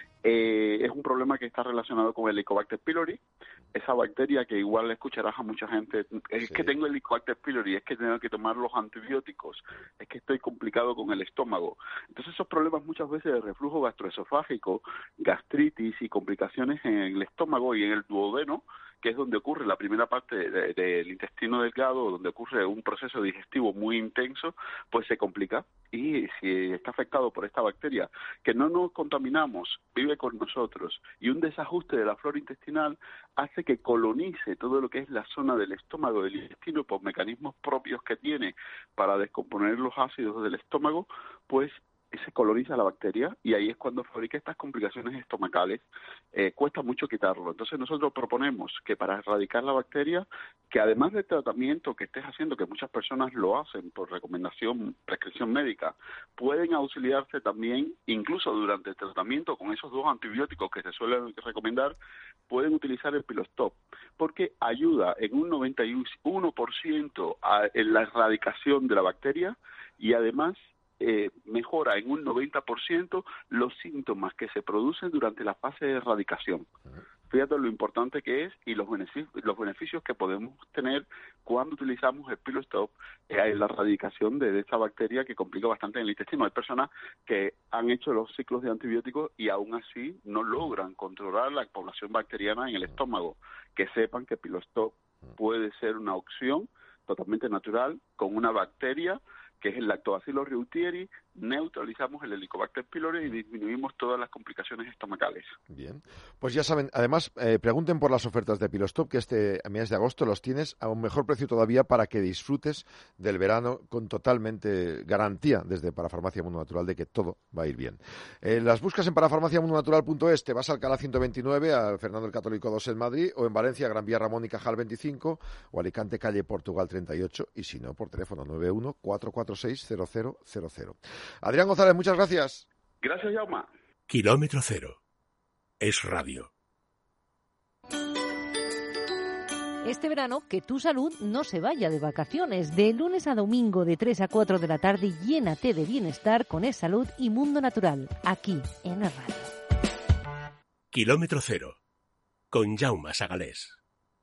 [SPEAKER 19] Eh, es un problema que está relacionado con el Helicobacter pylori, esa bacteria que igual le escucharás a mucha gente, es
[SPEAKER 2] Sí.
[SPEAKER 19] que tengo el Helicobacter pylori, es que tengo que tomar los antibióticos, es que estoy complicado con el estómago. Entonces esos problemas muchas veces de reflujo gastroesofágico, gastritis y complicaciones en el estómago y en el duodeno, que es donde ocurre la primera parte de- del intestino delgado, donde ocurre un proceso digestivo muy intenso, pues se complica. Y si está afectado por esta bacteria, que no nos contaminamos, vive con nosotros, y un desajuste de la flora intestinal hace que colonice todo lo que es la zona del estómago, del intestino, por mecanismos propios que tiene para descomponer los ácidos del estómago, pues se coloniza la bacteria y ahí es cuando fabrica estas complicaciones estomacales. Eh, cuesta mucho quitarlo. Entonces nosotros proponemos que para erradicar la bacteria, que además del tratamiento que estés haciendo, que muchas personas lo hacen por recomendación, prescripción médica, pueden auxiliarse también, incluso durante el tratamiento con esos dos antibióticos que se suelen recomendar, pueden utilizar el Pilostop, porque ayuda en un noventa y uno por ciento a, en la erradicación de la bacteria y además eh, mejora en un noventa por ciento los síntomas que se producen durante la fase de erradicación. Fíjate lo importante que es y los beneficios, los beneficios que podemos tener cuando utilizamos el Pilostop eh, en la erradicación de, de esta bacteria que complica bastante en el intestino. Hay personas que han hecho los ciclos de antibióticos y aún así no logran controlar la población bacteriana en el estómago. Que sepan que Pilostop puede ser una opción totalmente natural con una bacteria que es el Lactobacillus reuteri, neutralizamos el Helicobacter pylori y disminuimos todas las complicaciones estomacales.
[SPEAKER 2] Bien, pues ya saben, además eh, pregunten por las ofertas de Pilostop, que este mes de agosto los tienes a un mejor precio todavía para que disfrutes del verano con totalmente garantía desde Parafarmacia Mundo Natural de que todo va a ir bien. Eh, las buscas en parafarmacia mundo natural punto es, te vas al Alcalá ciento veintinueve, al Fernando el Católico dos en Madrid, o en Valencia, Gran Vía Ramón y Cajal veinticinco, o Alicante, calle Portugal treinta y ocho, y si no, por teléfono nueve uno cuatro cuatro seis cero cero cero cero. Adrián González, muchas gracias.
[SPEAKER 19] Gracias, Jaume.
[SPEAKER 1] Kilómetro cero. Es radio.
[SPEAKER 7] Este verano, que tu salud no se vaya de vacaciones. De lunes a domingo, de tres a cuatro de la tarde, llénate de bienestar con Es Salud y Mundo Natural, aquí en Es Radio.
[SPEAKER 1] Kilómetro cero. Con Jaume Sagalés.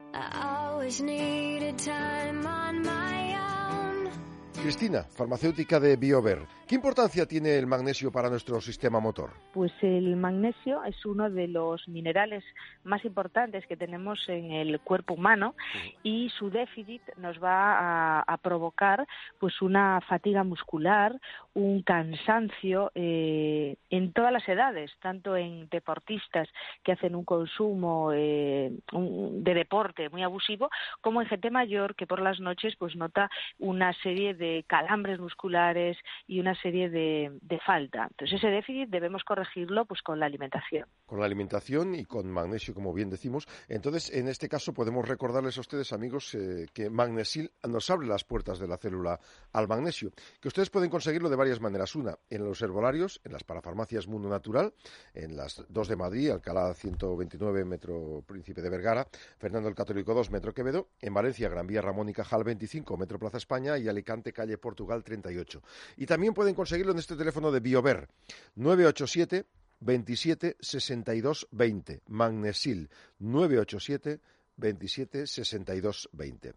[SPEAKER 2] Cristina, farmacéutica de Biover. ¿Qué importancia tiene el magnesio para nuestro sistema motor?
[SPEAKER 20] Pues el magnesio es uno de los minerales más importantes que tenemos en el cuerpo humano y su déficit nos va a, a provocar pues una fatiga muscular, un cansancio eh, en todas las edades, tanto en deportistas que hacen un consumo eh, un, de deporte muy abusivo, como en gente mayor que por las noches pues nota una serie de calambres musculares y una serie de, de falta. Entonces ese déficit debemos corregirlo pues con la alimentación.
[SPEAKER 2] Con la alimentación y con magnesio, como bien decimos. Entonces, en este caso podemos recordarles a ustedes, amigos, eh, que Magnesil nos abre las puertas de la célula al magnesio, que ustedes pueden conseguirlo de varias maneras. Una, en los herbolarios, en las parafarmacias Mundo Natural, en las dos de Madrid, Alcalá ciento veintinueve, Metro Príncipe de Vergara, Fernando el Católico dos, Metro Quevedo, en Valencia, Gran Vía Ramón y Cajal veinticinco, Metro Plaza España, y Alicante, calle Portugal treinta y ocho. Y también pueden conseguirlo en este teléfono de Biover, nueve ocho siete, veintisiete, sesenta y dos, veinte. Magnesil, nueve ocho siete, veintisiete, sesenta y dos, veinte.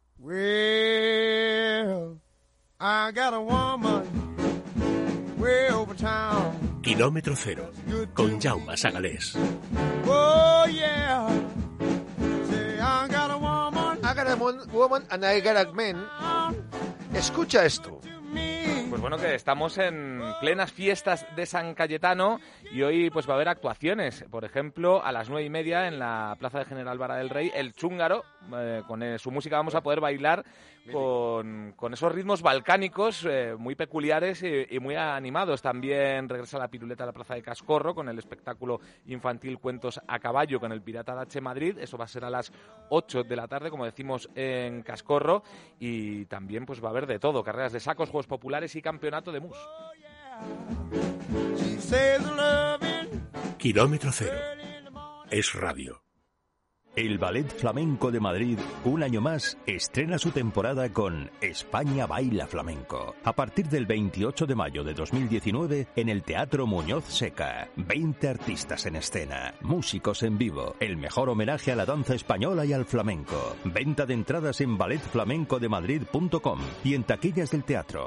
[SPEAKER 14] Well, I got a woman way over town.
[SPEAKER 1] Kilómetro cero, con Jaume Sagalés.
[SPEAKER 14] Oh, yeah. Say, I got a woman.
[SPEAKER 2] I got a woman and I got a man. Escucha esto.
[SPEAKER 3] Pues bueno, que estamos en plenas fiestas de San Cayetano y hoy pues va a haber actuaciones. Por ejemplo, a las nueve y media en la Plaza de General Vara del Rey, el Chúngaro, eh, con eh, su música vamos a poder bailar con, con esos ritmos balcánicos eh, muy peculiares y, y muy animados. También regresa la piruleta a la Plaza de Cascorro con el espectáculo infantil Cuentos a Caballo con el Pirata de H Madrid. Eso va a ser a las ocho de la tarde, como decimos, en Cascorro. Y también pues va a haber de todo, carreras de sacos, juegos populares y campeonato de mus.
[SPEAKER 1] Kilómetro cero. Es radio.
[SPEAKER 21] El Ballet Flamenco de Madrid, un año más, estrena su temporada con España Baila Flamenco. A partir del veintiocho de mayo de dos mil diecinueve, en el Teatro Muñoz Seca. veinte artistas en escena, músicos en vivo, el mejor homenaje a la danza española y al flamenco. Venta de entradas en ballet flamenco de madrid punto com y en taquillas del teatro.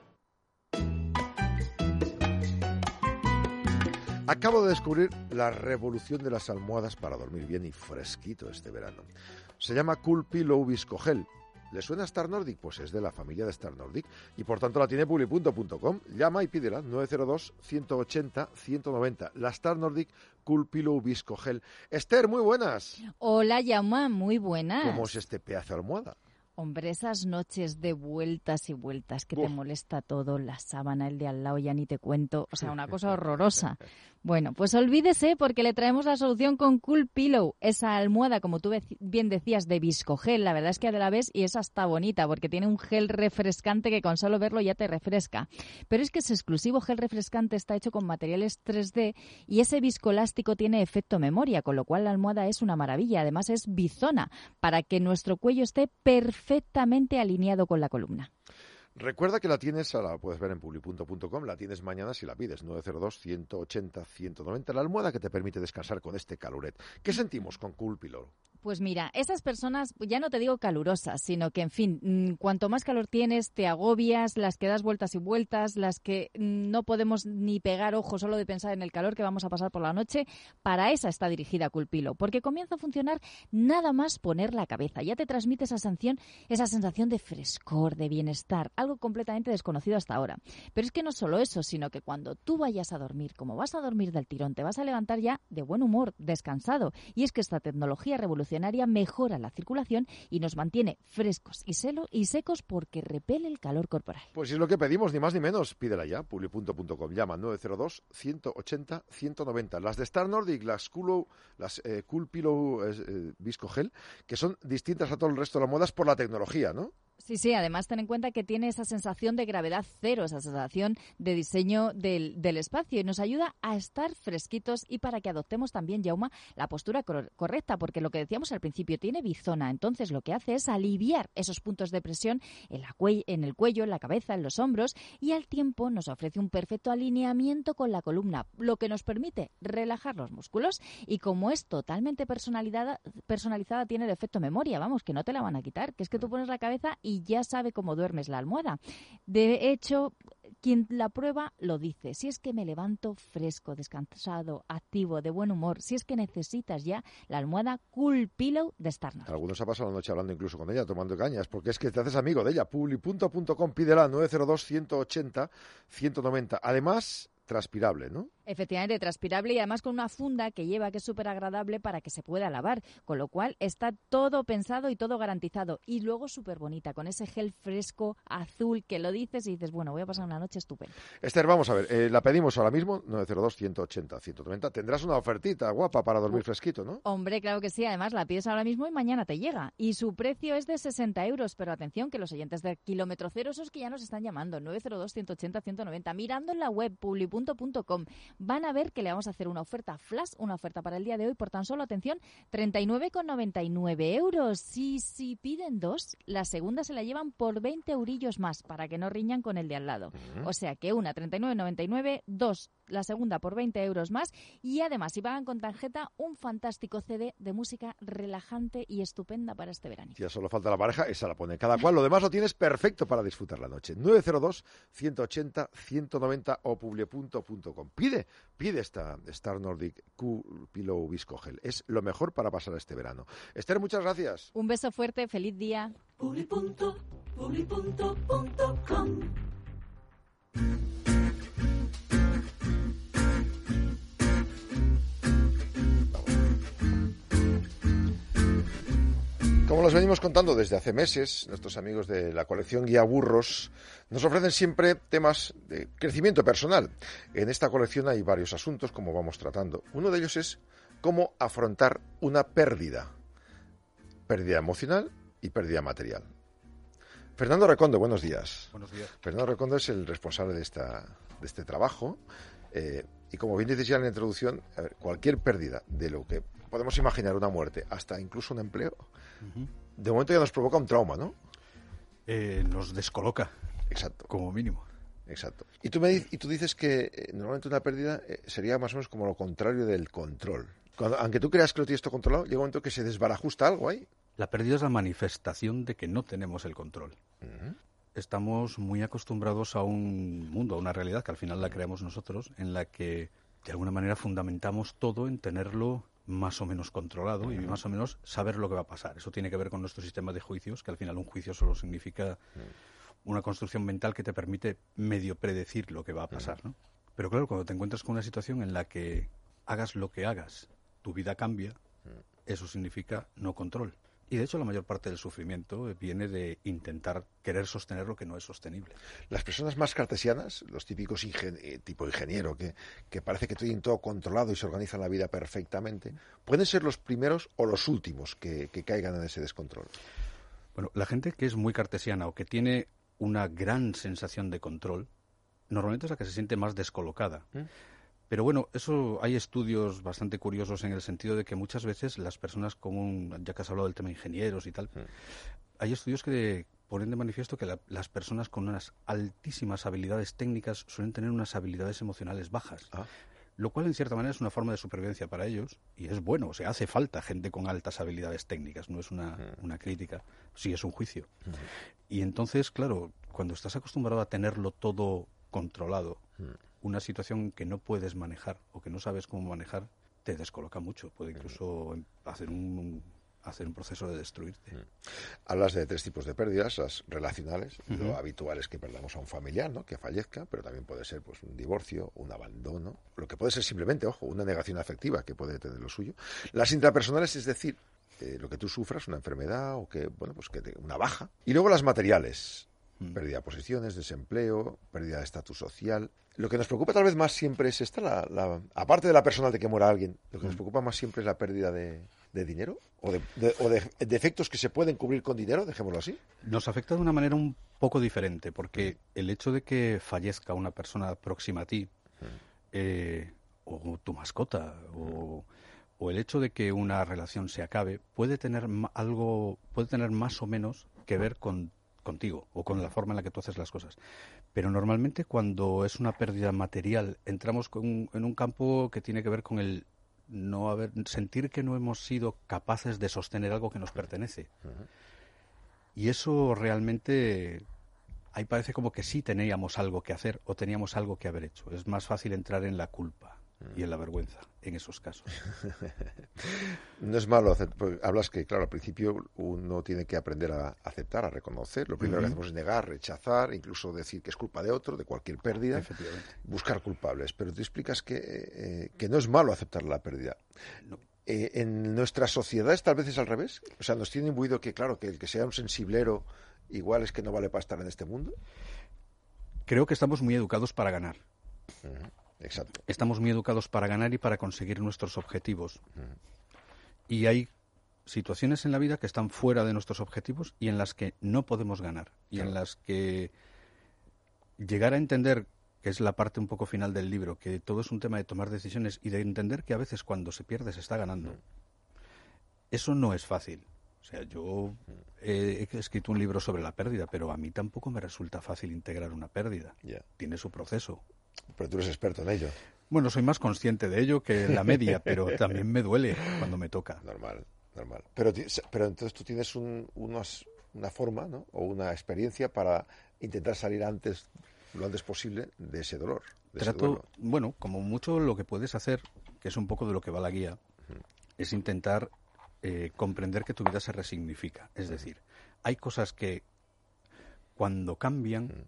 [SPEAKER 2] Acabo de descubrir la revolución de las almohadas para dormir bien y fresquito este verano. Se llama Cool Pillow Viscogel. ¿Le suena a Star Nordic? Pues es de la familia de Star Nordic y por tanto la tiene publi punto com. Llama y pídela, nueve cero dos, ciento ochenta, ciento noventa. La Star Nordic Cool Pillow Viscogel. Esther, muy buenas.
[SPEAKER 12] Hola, Jaume, muy buenas.
[SPEAKER 2] ¿Cómo es este pedazo de almohada?
[SPEAKER 12] Hombre, esas noches de vueltas y vueltas que Uf. te molesta todo, la sábana, el de al lado, ya ni te cuento, o sea, una cosa horrorosa. Bueno, pues olvídese porque le traemos la solución con Cool Pillow, esa almohada, como tú bien decías, de viscogel. La verdad es que la ves y es hasta bonita porque tiene un gel refrescante que con solo verlo ya te refresca. Pero es que ese exclusivo gel refrescante está hecho con materiales tres D y ese viscoelástico tiene efecto memoria, con lo cual la almohada es una maravilla. Además es bizona para que nuestro cuello esté perfectamente alineado con la columna.
[SPEAKER 2] Recuerda que la tienes, la puedes ver en publi punto com, la tienes mañana si la pides, nueve cero dos, ciento ochenta, ciento noventa, la almohada que te permite descansar con este caluret. ¿Qué sentimos con Cool Pillow?
[SPEAKER 12] Pues mira, esas personas, ya no te digo calurosas, sino que, en fin, cuanto más calor tienes, te agobias, las que das vueltas y vueltas, las que no podemos ni pegar ojo solo de pensar en el calor que vamos a pasar por la noche, para esa está dirigida Cool Pillow, porque comienza a funcionar nada más poner la cabeza. Ya te transmite esa sensación, esa sensación de frescor, de bienestar, algo algo completamente desconocido hasta ahora. Pero es que no solo eso, sino que cuando tú vayas a dormir, como vas a dormir del tirón, te vas a levantar ya de buen humor, descansado. Y es que esta tecnología revolucionaria mejora la circulación y nos mantiene frescos y, selo, y secos porque repele el calor corporal.
[SPEAKER 2] Pues es lo que pedimos, ni más ni menos. Pídela ya, publi punto com. Llama nueve cero dos, ciento ochenta, ciento noventa. Las de Star Nordic, las Cool, las eh, Cool Pillow eh, Visco Gel, que son distintas a todo el resto de las modas por la tecnología, ¿no?
[SPEAKER 12] Sí, sí, además ten en cuenta que tiene esa sensación de gravedad cero, esa sensación de diseño del, del espacio y nos ayuda a estar fresquitos y para que adoptemos también, Jauma, la postura cor- correcta, porque lo que decíamos al principio, tiene bizona, entonces lo que hace es aliviar esos puntos de presión en, la cue- en el cuello, en la cabeza, en los hombros y al tiempo nos ofrece un perfecto alineamiento con la columna, lo que nos permite relajar los músculos y como es totalmente personalizada, personalizada tiene el efecto memoria, vamos, que no te la van a quitar, que es que tú pones la cabeza y ya sabe cómo duermes la almohada. De hecho, quien la prueba lo dice. Si es que me levanto fresco, descansado, activo, de buen humor, si es que necesitas ya la almohada Cool Pillow de Star Nordic.
[SPEAKER 2] Algunos ha pasado la noche hablando incluso con ella, tomando cañas, porque es que te haces amigo de ella. publi punto com, pídela nueve cero dos, ciento ochenta, ciento noventa. Además, transpirable, ¿no?
[SPEAKER 12] Efectivamente, transpirable y además con una funda que lleva que es súper agradable para que se pueda lavar, con lo cual está todo pensado y todo garantizado. Y luego súper bonita, con ese gel fresco, azul, que lo dices y dices, bueno, voy a pasar una noche estupenda.
[SPEAKER 2] Esther, vamos a ver, eh, la pedimos ahora mismo, nueve cero dos, ciento ochenta, ciento noventa. Tendrás una ofertita guapa para dormir fresquito, ¿no?
[SPEAKER 12] Hombre, claro que sí, además la pides ahora mismo y mañana te llega. Y su precio es de sesenta euros, pero atención que los oyentes de kilómetro cero, esos que ya nos están llamando, nueve cero dos, ciento ochenta, ciento noventa, mirando en la web publi punto com, van a ver que le vamos a hacer una oferta flash, una oferta para el día de hoy por tan solo, atención, treinta y nueve con noventa y nueve euros. Y si piden dos, la segunda se la llevan por veinte eurillos más, para que no riñan con el de al lado. Uh-huh. O sea que una, treinta y nueve con noventa y nueve, dos, la segunda por veinte euros más. Y además, si pagan con tarjeta, un fantástico C D de música relajante y estupenda para este verano.
[SPEAKER 2] Ya solo falta la pareja, esa la pone cada cual. Lo demás lo tienes perfecto para disfrutar la noche. nueve cero dos, ciento ochenta, ciento noventa o publi punto com. Pide, pide esta Star Nordic Cool Pillow Visco Gel. Es lo mejor para pasar este verano. Esther, muchas gracias.
[SPEAKER 12] Un beso fuerte, feliz día.
[SPEAKER 5] publi punto com.
[SPEAKER 2] Como los venimos contando desde hace meses, nuestros amigos de la colección Guía Burros nos ofrecen siempre temas de crecimiento personal. En esta colección hay varios asuntos, como vamos tratando. Uno de ellos es cómo afrontar una pérdida. Pérdida emocional y pérdida material. Fernando Recondo, buenos días.
[SPEAKER 22] Buenos días.
[SPEAKER 2] Fernando Recondo es el responsable de, esta, de este trabajo. Eh, y como bien dices ya en la introducción, a ver, cualquier pérdida de lo que podemos imaginar, una muerte, hasta incluso un empleo, uh-huh. de momento ya nos provoca un trauma, ¿no?
[SPEAKER 22] Eh, nos descoloca.
[SPEAKER 2] Exacto.
[SPEAKER 22] Como mínimo.
[SPEAKER 2] Exacto. Y tú, me, y tú dices que eh, normalmente una pérdida eh, sería más o menos como lo contrario del control. Cuando, aunque tú creas que lo tienes todo controlado, llega un momento que se desbarajusta algo ahí.
[SPEAKER 22] La pérdida es la manifestación de que no tenemos el control. Uh-huh. Estamos muy acostumbrados a un mundo, a una realidad que al final la creamos nosotros, en la que de alguna manera fundamentamos todo en tenerlo más o menos controlado y más o menos saber lo que va a pasar. Eso tiene que ver con nuestro sistema de juicios, que al final un juicio solo significa una construcción mental que te permite medio predecir lo que va a pasar, ¿no? Pero claro, cuando te encuentras con una situación en la que hagas lo que hagas, tu vida cambia, eso significa no control. Y de hecho la mayor parte del sufrimiento viene de intentar querer sostener lo que no es sostenible.
[SPEAKER 2] Las personas más cartesianas, los típicos ingen- tipo ingeniero, que, que parece que tienen todo controlado y se organizan la vida perfectamente, ¿pueden ser los primeros o los últimos que, que caigan en ese descontrol?
[SPEAKER 22] Bueno, la gente que es muy cartesiana o que tiene una gran sensación de control, normalmente es la que se siente más descolocada. ¿Mm? Pero bueno, eso hay estudios bastante curiosos en el sentido de que muchas veces las personas como, ya que has hablado del tema ingenieros y tal, mm. hay estudios que ponen de manifiesto que la, las personas con unas altísimas habilidades técnicas suelen tener unas habilidades emocionales bajas. Ah. Lo cual en cierta manera es una forma de supervivencia para ellos y es bueno, o sea, hace falta gente con altas habilidades técnicas, no es una, mm. una crítica, sí es un juicio. Mm. Y entonces, claro, cuando estás acostumbrado a tenerlo todo controlado, mm. una situación que no puedes manejar o que no sabes cómo manejar te descoloca mucho, puede incluso hacer un, hacer un proceso de destruirte.
[SPEAKER 2] Mm. Hablas de tres tipos de pérdidas, las relacionales,
[SPEAKER 22] Uh-huh.
[SPEAKER 2] lo habitual es que perdamos a un familiar, ¿no?, que fallezca, pero también puede ser pues un divorcio, un abandono, lo que puede ser simplemente, ojo, una negación afectiva que puede tener lo suyo. Las intrapersonales, es decir, eh, lo que tú sufras, una enfermedad o que, bueno, pues que te, una baja. Y luego las materiales, mm. pérdida de posesiones, desempleo, pérdida de estatus social. Lo que nos preocupa tal vez más siempre es esta, la, la, aparte de la personal de que muera alguien, lo que mm. nos preocupa más siempre es la pérdida de, de dinero o de, de, o de defectos que se pueden cubrir con dinero, dejémoslo así.
[SPEAKER 22] Nos afecta de una manera un poco diferente, porque mm. el hecho de que fallezca una persona próxima a ti, mm. eh, o tu mascota, o, o el hecho de que una relación se acabe, puede tener algo, puede tener más o menos que ver con contigo o con la forma en la que tú haces las cosas. Pero normalmente cuando es una pérdida material entramos con, en un campo que tiene que ver con el no haber, sentir que no hemos sido capaces de sostener algo que nos pertenece. Uh-huh. Y eso realmente ahí parece como que sí teníamos algo que hacer o teníamos algo que haber hecho. Es más fácil entrar en la culpa y en la vergüenza en esos casos.
[SPEAKER 2] No es malo hacer, pues, hablas que, claro, al principio uno tiene que aprender a aceptar, a reconocer. Lo primero uh-huh. que hacemos es negar, rechazar, incluso decir que es culpa de otro, de cualquier pérdida, buscar culpables. Pero tú explicas que, eh, que no es malo aceptar la pérdida. No. Eh, en nuestras sociedades tal vez es al revés. O sea, nos tiene imbuido que, claro, que el que sea un sensiblero igual es que no vale para estar en este mundo.
[SPEAKER 22] Creo que estamos muy educados para ganar.
[SPEAKER 2] Uh-huh. Exacto.
[SPEAKER 22] Estamos muy educados para ganar y para conseguir nuestros objetivos. Uh-huh. Y hay situaciones en la vida que están fuera de nuestros objetivos y en las que no podemos ganar. Y claro. en las que llegar a entender, que es la parte un poco final del libro, que todo es un tema de tomar decisiones y de entender que a veces cuando se pierde se está ganando. Uh-huh. Eso no es fácil. O sea, yo he escrito un libro sobre la pérdida, pero a mí tampoco me resulta fácil integrar una pérdida. Yeah. Tiene su proceso.
[SPEAKER 2] Pero tú eres experto en ello.
[SPEAKER 22] Bueno, soy más consciente de ello que la media, pero también me duele cuando me toca.
[SPEAKER 2] Normal, normal. Pero, pero entonces tú tienes un, unos, una forma, ¿no?, o una experiencia para intentar salir antes, lo antes posible, de ese dolor. De
[SPEAKER 22] Trato,
[SPEAKER 2] ese dolor.
[SPEAKER 22] Bueno, como mucho lo que puedes hacer, que es un poco de lo que va la guía, uh-huh. es intentar eh, comprender que tu vida se resignifica. Es uh-huh. decir, hay cosas que cuando cambian uh-huh.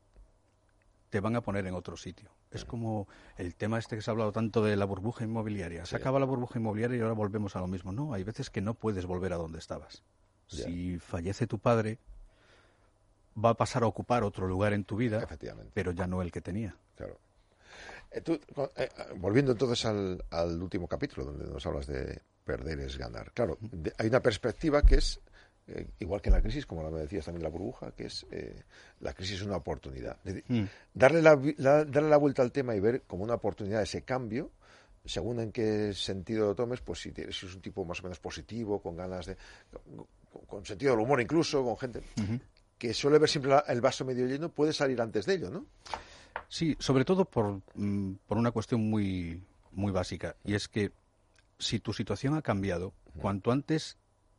[SPEAKER 22] te van a poner en otro sitio. Es como el tema este que se ha hablado tanto de la burbuja inmobiliaria. Se sí. acaba la burbuja inmobiliaria y ahora volvemos a lo mismo. No, hay veces que no puedes volver a donde estabas. Yeah. Si fallece tu padre, va a pasar a ocupar otro lugar en tu vida, pero ya no el que tenía.
[SPEAKER 2] Claro. Eh, tú, eh, volviendo entonces al, al último capítulo, donde nos hablas de perder es ganar. Claro, de, hay una perspectiva que es, Eh, igual que en la crisis, como me decías también la burbuja, que es eh, la crisis es una oportunidad. Mm. Darle, la, la, darle la vuelta al tema y ver como una oportunidad ese cambio, según en qué sentido lo tomes, pues si, tienes, si es un tipo más o menos positivo, con ganas de... con, con sentido del humor incluso, con gente uh-huh. que suele ver siempre la, el vaso medio lleno, puede salir antes de ello, ¿no?
[SPEAKER 22] Sí, sobre todo por, mm, por una cuestión muy, muy básica, y es que si tu situación ha cambiado, uh-huh. cuanto antes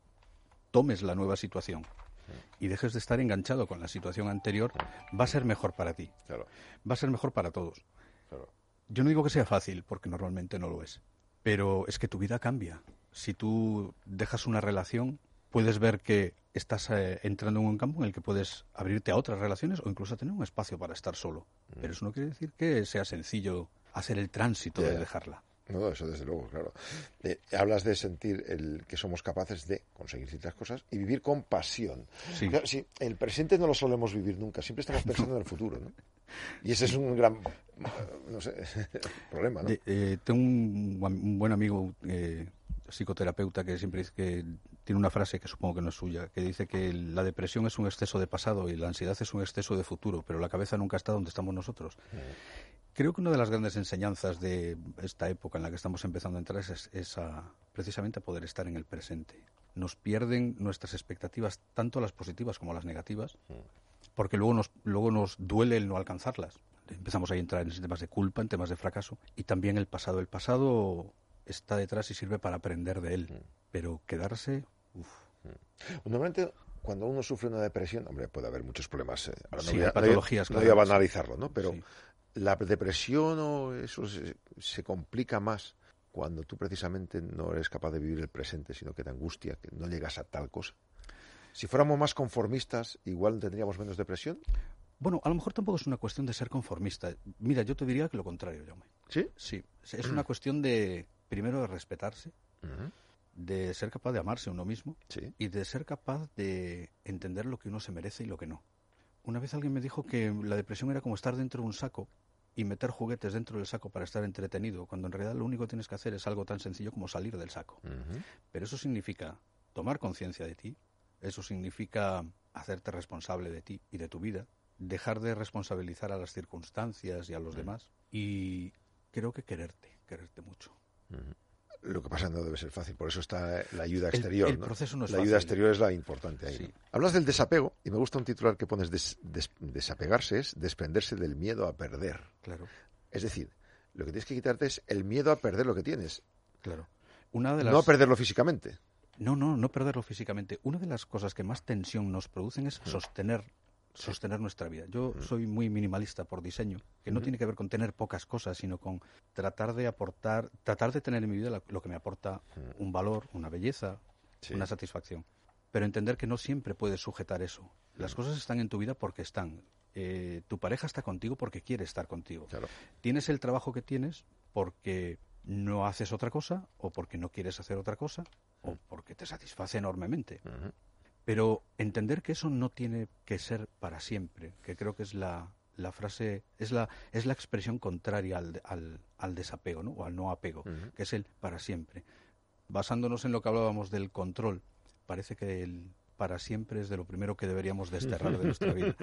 [SPEAKER 22] tomes la nueva situación y dejes de estar enganchado con la situación anterior, va a ser mejor para ti.
[SPEAKER 2] Claro.
[SPEAKER 22] Va a ser mejor para todos.
[SPEAKER 2] Claro.
[SPEAKER 22] Yo no digo que sea fácil, porque normalmente no lo es, pero es que tu vida cambia. Si tú dejas una relación, puedes ver que estás eh, entrando en un campo en el que puedes abrirte a otras relaciones o incluso a tener un espacio para estar solo. Mm. Pero eso no quiere decir que sea sencillo hacer el tránsito yeah. de dejarla.
[SPEAKER 2] No, eso desde luego, claro. Eh, hablas de sentir el que somos capaces de conseguir ciertas cosas y vivir con pasión.
[SPEAKER 22] Sí.
[SPEAKER 2] Claro, sí, el presente no lo solemos vivir nunca, siempre estamos pensando en el futuro, ¿no? Y ese es un gran, no sé, problema, ¿no?
[SPEAKER 22] Eh, eh, tengo un, un buen amigo eh, psicoterapeuta que siempre dice que tiene una frase que supongo que no es suya, que dice que la depresión es un exceso de pasado y la ansiedad es un exceso de futuro, pero la cabeza nunca está donde estamos nosotros. Mm. Creo que una de las grandes enseñanzas de esta época en la que estamos empezando a entrar es, es a, precisamente a poder estar en el presente. Nos pierden nuestras expectativas, tanto las positivas como las negativas, porque luego nos, luego nos duele el no alcanzarlas. Empezamos a entrar en temas de culpa, en temas de fracaso, y también el pasado. El pasado está detrás y sirve para aprender de él, pero quedarse... Uf.
[SPEAKER 2] Normalmente, cuando uno sufre una depresión, hombre, puede haber muchos problemas. Eh. Ahora no
[SPEAKER 22] sí,
[SPEAKER 2] voy a,
[SPEAKER 22] patologías,
[SPEAKER 2] no voy a, no voy a banalizarlo, ¿no? Pero... Sí. ¿La depresión o eso se, se complica más cuando tú precisamente no eres capaz de vivir el presente, sino que te angustia, que no llegas a tal cosa? Si fuéramos más conformistas, igual tendríamos menos depresión.
[SPEAKER 22] Bueno, a lo mejor tampoco es una cuestión de ser conformista. Mira, yo te diría que lo contrario, Jaume.
[SPEAKER 2] ¿Sí?
[SPEAKER 22] Sí. Es una cuestión de, primero, de respetarse, uh-huh. de ser capaz de amarse a uno mismo
[SPEAKER 2] sí.
[SPEAKER 22] y de ser capaz de entender lo que uno se merece y lo que no. Una vez alguien me dijo que la depresión era como estar dentro de un saco y meter juguetes dentro del saco para estar entretenido, cuando en realidad lo único que tienes que hacer es algo tan sencillo como salir del saco.
[SPEAKER 2] Uh-huh.
[SPEAKER 22] Pero eso significa tomar conciencia de ti, eso significa hacerte responsable de ti y de tu vida, dejar de responsabilizar a las circunstancias y a los uh-huh. demás, y creo que quererte, quererte mucho.
[SPEAKER 2] Uh-huh. Lo que pasa no debe ser fácil, por eso está la ayuda exterior.
[SPEAKER 22] El, el
[SPEAKER 2] ¿no?
[SPEAKER 22] proceso no es
[SPEAKER 2] la
[SPEAKER 22] fácil.
[SPEAKER 2] ayuda exterior es la importante ahí.
[SPEAKER 22] Sí.
[SPEAKER 2] ¿no? Hablas del desapego, y me gusta un titular que pones, des, des, desapegarse es desprenderse del miedo a perder.
[SPEAKER 22] Claro.
[SPEAKER 2] Es decir, lo que tienes que quitarte es el miedo a perder lo que tienes.
[SPEAKER 22] Claro. Una de las...
[SPEAKER 2] No a perderlo físicamente.
[SPEAKER 22] No, no, no perderlo físicamente. Una de las cosas que más tensión nos producen es
[SPEAKER 2] uh-huh.
[SPEAKER 22] sostener sostener nuestra vida. Yo
[SPEAKER 2] uh-huh.
[SPEAKER 22] soy muy minimalista por diseño, que no
[SPEAKER 2] uh-huh.
[SPEAKER 22] tiene que ver con tener pocas cosas, sino con tratar de aportar, tratar de tener en mi vida la, lo que me aporta uh-huh. un valor, una belleza, sí. una satisfacción. Pero entender que no siempre puedes sujetar eso. Las uh-huh. cosas están en tu vida porque están. Eh, tu pareja está contigo porque quiere estar contigo.
[SPEAKER 2] Claro.
[SPEAKER 22] Tienes el trabajo que tienes porque no haces otra cosa, o porque no quieres hacer otra cosa, uh-huh. o porque te satisface enormemente.
[SPEAKER 2] Uh-huh.
[SPEAKER 22] Pero entender que eso no tiene que ser para siempre, que creo que es la, la frase, es la, es la expresión contraria al, al, al desapego, ¿no? O al no apego, uh-huh. que es el para siempre. Basándonos en lo que hablábamos del control, parece que el para siempre es de lo primero que deberíamos desterrar de nuestra vida.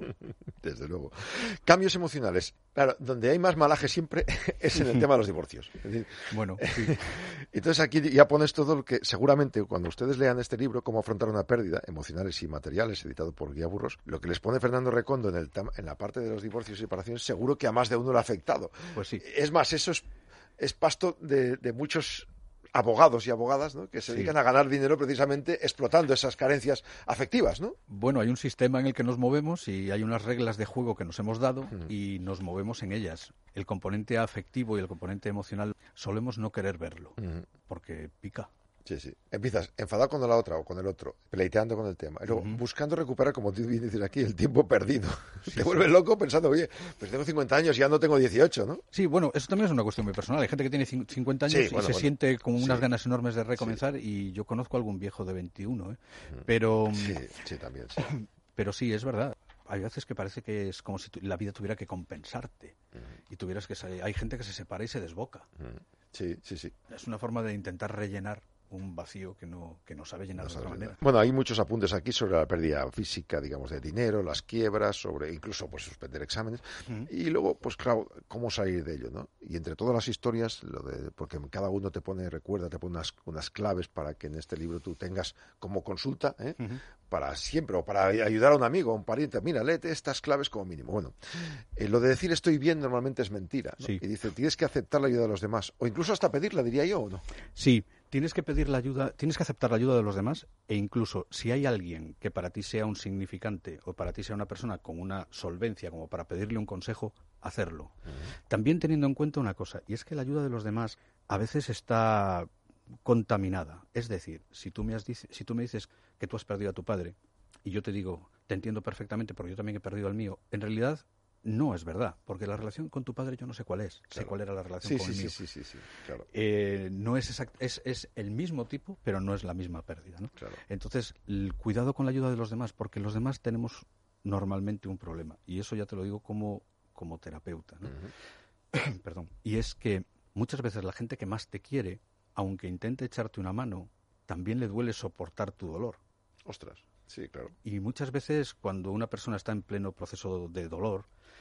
[SPEAKER 2] Desde luego. Cambios emocionales. Claro, donde hay más malaje siempre es en el tema de los divorcios. Es decir,
[SPEAKER 22] bueno, sí.
[SPEAKER 2] Entonces aquí ya pones todo lo que seguramente cuando ustedes lean este libro, Cómo afrontar una pérdida, emocionales y materiales, editado por Guía Burros, lo que les pone Fernando Recondo en, el tam- en la parte de los divorcios y separaciones, seguro que a más de uno lo ha afectado.
[SPEAKER 22] Pues sí.
[SPEAKER 2] Es más, eso es, es pasto de, de muchos abogados y abogadas, ¿no? Que se
[SPEAKER 22] sí.
[SPEAKER 2] dedican a ganar dinero precisamente explotando esas carencias afectivas, ¿no?
[SPEAKER 22] Bueno, hay un sistema en el que nos movemos y hay unas reglas de juego que nos hemos dado
[SPEAKER 2] uh-huh.
[SPEAKER 22] y nos movemos en ellas. El componente afectivo y el componente emocional solemos no querer verlo,
[SPEAKER 2] uh-huh.
[SPEAKER 22] porque pica.
[SPEAKER 2] Sí, sí. Empiezas enfadado con la otra o con el otro, pleiteando con el tema. Y luego, uh-huh. buscando recuperar, como tú bien dices aquí, el tiempo perdido. Sí, Te sí. vuelves loco pensando, oye, pues tengo cincuenta años y ya no tengo dieciocho, ¿no?
[SPEAKER 22] Sí, bueno, eso también es una cuestión muy personal. Hay gente que tiene cincuenta años
[SPEAKER 2] sí,
[SPEAKER 22] y
[SPEAKER 2] bueno,
[SPEAKER 22] se
[SPEAKER 2] bueno.
[SPEAKER 22] siente con unas
[SPEAKER 2] sí.
[SPEAKER 22] ganas enormes de recomenzar, sí. y yo conozco a algún viejo de veintiuno, ¿eh? Uh-huh. Pero...
[SPEAKER 2] Sí, sí, también, sí.
[SPEAKER 22] Pero sí, es verdad. Hay veces que parece que es como si tu, la vida tuviera que compensarte.
[SPEAKER 2] Uh-huh.
[SPEAKER 22] Y tuvieras que... Hay gente que se separa y se desboca.
[SPEAKER 2] Uh-huh. Sí, sí, sí.
[SPEAKER 22] Es una forma de intentar rellenar un vacío que no, que no sabe llenar no de otra manera.
[SPEAKER 2] Llenar. Bueno, hay muchos apuntes aquí sobre la pérdida física, digamos, de dinero, las quiebras, sobre incluso pues suspender exámenes. Uh-huh. Y luego, pues claro, cómo salir de ello, ¿no? Y entre todas las historias, lo de, porque cada uno te pone, recuerda, te pone unas, unas claves para que en este libro tú tengas como consulta, ¿eh? Uh-huh. Para siempre, o para ayudar a un amigo, a un pariente. Mira, léete estas claves como mínimo. Bueno, eh, lo de decir estoy bien normalmente es mentira, ¿no?
[SPEAKER 22] Sí.
[SPEAKER 2] Y dice, tienes que aceptar la ayuda de los demás, o incluso hasta pedirla, diría yo, ¿o no?
[SPEAKER 22] Sí. Tienes que pedir la ayuda, tienes que aceptar la ayuda de los demás, e incluso si hay alguien que para ti sea un significante o para ti sea una persona con una solvencia como para pedirle un consejo, hacerlo. Uh-huh. También teniendo en cuenta una cosa, y es que la ayuda de los demás a veces está contaminada. Es decir, si tú me, has dice, si tú me dices que tú has perdido a tu padre y yo te digo, te entiendo perfectamente porque yo también he perdido al mío, en realidad no es verdad, porque la relación con tu padre yo no sé cuál es, claro. sé cuál era la relación
[SPEAKER 2] sí,
[SPEAKER 22] con
[SPEAKER 2] sí,
[SPEAKER 22] el mío.
[SPEAKER 2] Sí, sí, sí, sí, claro.
[SPEAKER 22] Eh, no es, exact, es es el mismo tipo, pero no es la misma pérdida, ¿no?
[SPEAKER 2] Claro.
[SPEAKER 22] Entonces, el cuidado con la ayuda de los demás, porque los demás tenemos normalmente un problema, y eso ya te lo digo como, como terapeuta, ¿no? Uh-huh. Perdón. Y es que muchas veces la gente que más te quiere, aunque intente echarte una mano, también le duele soportar tu dolor.
[SPEAKER 2] Ostras, sí, claro.
[SPEAKER 22] Y muchas veces cuando una persona está en pleno proceso de dolor,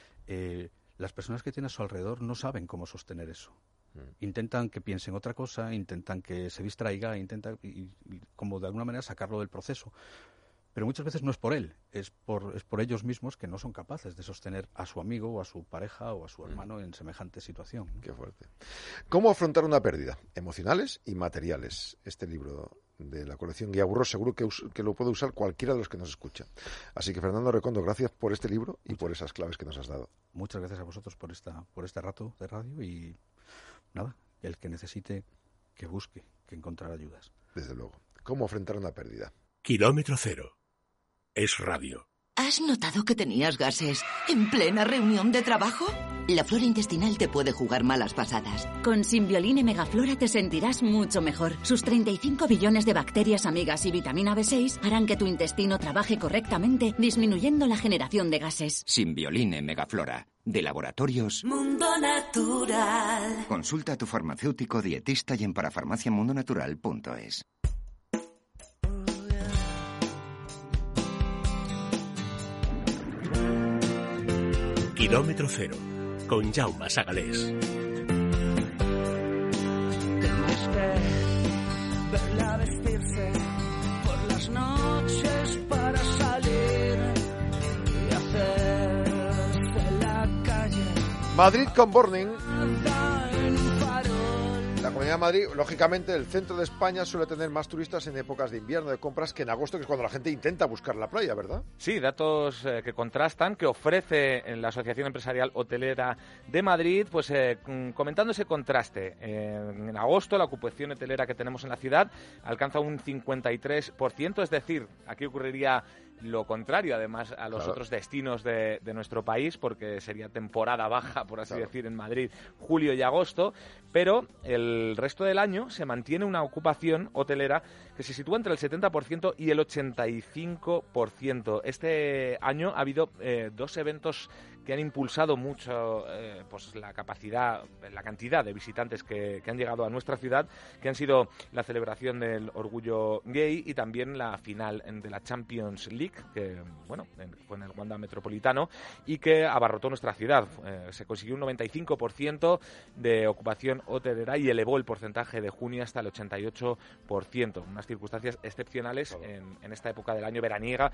[SPEAKER 22] eh, las personas que tiene a su alrededor no saben cómo sostener eso. Mm. Intentan que piense en otra cosa, intentan que se distraiga, intentan y, y, como de alguna manera sacarlo del proceso. Pero muchas veces no es por él, es por, es por ellos mismos que no son capaces de sostener a su amigo o a su pareja o a su hermano mm. en semejante situación.
[SPEAKER 2] Qué fuerte. ¿Cómo afrontar una pérdida? Emocionales y materiales. Este libro de la colección Guía Burros seguro que, us- que lo puede usar cualquiera de los que nos escucha. Así que, Fernando Recondo, gracias por este libro y por esas claves que nos has dado.
[SPEAKER 22] Muchas gracias a vosotros por esta por este rato de radio y nada, el que necesite que busque, que encontrar ayudas.
[SPEAKER 2] Desde luego. ¿Cómo afrontar una pérdida?
[SPEAKER 1] Kilómetro cero. Es radio.
[SPEAKER 5] ¿Has notado que tenías gases en plena reunión de trabajo? La flora intestinal te puede jugar malas pasadas.
[SPEAKER 6] Con Simbioline Megaflora te sentirás mucho mejor. Sus treinta y cinco billones de bacterias amigas y vitamina B seis harán que tu intestino trabaje correctamente, disminuyendo la generación de gases.
[SPEAKER 23] Simbioline Megaflora, de Laboratorios
[SPEAKER 5] Mundo Natural.
[SPEAKER 23] Consulta a tu farmacéutico dietista y en parafarmaciamundonatural punto es.
[SPEAKER 1] Kilómetro cero, con Jaume Sagalés.
[SPEAKER 24] Tienes que verla vestirse por las noches para salir y hacerse la calle.
[SPEAKER 2] Madrid con Burning. La Comunidad de Madrid, lógicamente, el centro de España suele tener más turistas en épocas de invierno, de compras, que en agosto, que es cuando la gente intenta buscar la playa, ¿verdad?
[SPEAKER 3] Sí, datos eh, que contrastan, que ofrece en la Asociación Empresarial Hotelera de Madrid, pues eh, comentando ese contraste. Eh, en agosto la ocupación hotelera que tenemos en la ciudad alcanza un cincuenta y tres por ciento, es decir, aquí ocurriría lo contrario, además, a los
[SPEAKER 2] claro.
[SPEAKER 3] otros destinos de, de nuestro país, porque sería temporada baja, por así
[SPEAKER 2] claro.
[SPEAKER 3] decir, en Madrid, julio y agosto, pero el resto del año se mantiene una ocupación hotelera que se sitúa entre el setenta por ciento y el ochenta y cinco por ciento. Este año ha habido eh, dos eventos que han impulsado mucho eh, pues la capacidad, la cantidad de visitantes que, que han llegado a nuestra ciudad, que han sido la celebración del Orgullo Gay y también la final de la Champions League, que bueno, fue en el Wanda Metropolitano y que abarrotó nuestra ciudad. Eh, se consiguió un noventa y cinco por ciento de ocupación hotelera y elevó el porcentaje de junio hasta el ochenta y ocho por ciento. Unas circunstancias excepcionales en, en esta época del año veraniega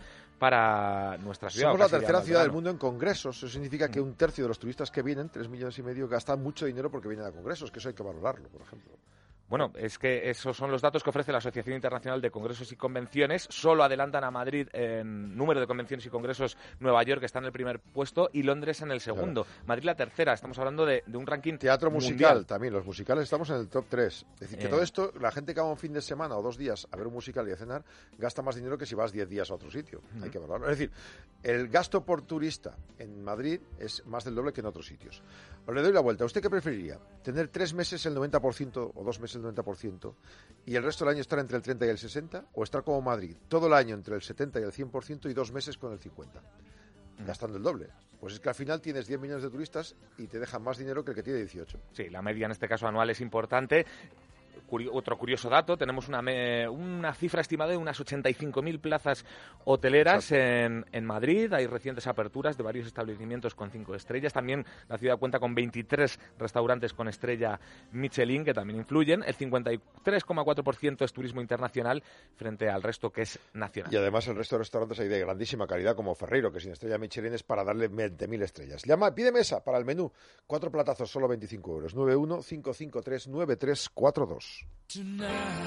[SPEAKER 3] para nuestra ciudad.
[SPEAKER 2] Somos la tercera ciudad del mundo en congresos. Eso significa que un tercio de los turistas que vienen, tres millones y medio, gastan mucho dinero porque vienen a congresos, que eso hay que valorarlo, por ejemplo.
[SPEAKER 3] Bueno, es que esos son los datos que ofrece la Asociación Internacional de Congresos y Convenciones. Solo adelantan a Madrid en número de convenciones y congresos. Nueva York está en el primer puesto y Londres en el segundo. Claro. Madrid la tercera. Estamos hablando de, de un ranking
[SPEAKER 2] Teatro
[SPEAKER 3] mundial.
[SPEAKER 2] musical también. Los musicales estamos en el top tres. Es decir, que
[SPEAKER 3] Eh.
[SPEAKER 2] todo esto, la gente que va un fin de semana o dos días a ver un musical y a cenar, gasta más dinero que si vas diez días a otro sitio.
[SPEAKER 3] Uh-huh.
[SPEAKER 2] Hay que valorarlo. Es decir, el gasto por turista en Madrid es más del doble que en otros sitios. Os le doy la vuelta. ¿Usted qué preferiría? ¿Tener tres meses el noventa por ciento o dos meses el noventa por ciento y el resto del año estar entre el treinta y el sesenta? ¿O estar como Madrid todo el año entre el setenta y el cien por ciento y dos meses con el cincuenta por ciento? Gastando el doble. Pues es que al final tienes diez millones de turistas y te dejan más dinero que el que tiene dieciocho.
[SPEAKER 3] Sí, la media en este caso anual es importante. Curio- otro curioso dato, tenemos una, me- una cifra estimada de unas ochenta y cinco mil plazas hoteleras en, en Madrid. Hay recientes aperturas de varios establecimientos con cinco estrellas. También la ciudad cuenta con veintitrés restaurantes con estrella Michelin, que también influyen. El cincuenta y tres coma cuatro por ciento es turismo internacional frente al resto que es nacional.
[SPEAKER 2] Y además el resto de restaurantes hay de grandísima calidad, como Ferreiro, que sin estrella Michelin es para darle veinte mil estrellas. Llama, pide mesa para el menú. Cuatro platazos, solo veinticinco euros. nueve uno cinco cinco tres nueve tres cuatro dos.
[SPEAKER 24] Tonight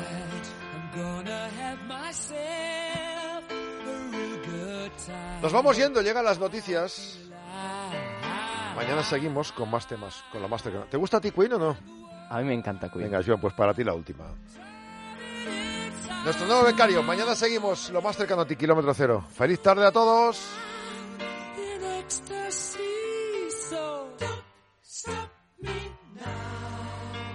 [SPEAKER 24] I'm gonna have myself a real good time.
[SPEAKER 2] Nos vamos yendo, llegan las noticias. Mañana seguimos con más temas, con lo más cercano. ¿Te gusta a ti Queen o no?
[SPEAKER 4] A mí me encanta Queen.
[SPEAKER 2] Venga, Joan, pues para ti la última. Nuestro nuevo becario. Mañana seguimos lo más cercano a ti, kilómetro cero. ¡Feliz tarde a todos!
[SPEAKER 24] In ecstasy, so don't stop me now.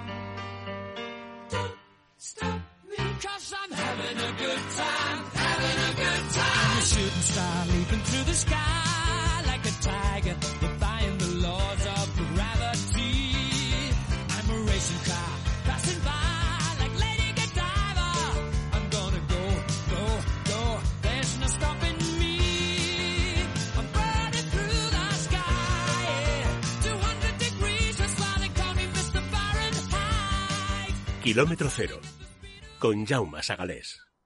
[SPEAKER 24] Don't stop me, 'cause I'm having a good time, having a good time. I'm a shooting star leaping through the sky like a tiger, defying the laws of gravity. I'm a racing car passing by like Lady Godiva. I'm gonna go, go, go. There's no stopping me. I'm burning through the sky. Yeah. two hundred degrees, that's why they call me mister Fahrenheit.
[SPEAKER 1] Kilómetro cero, con Jaume Sagalés.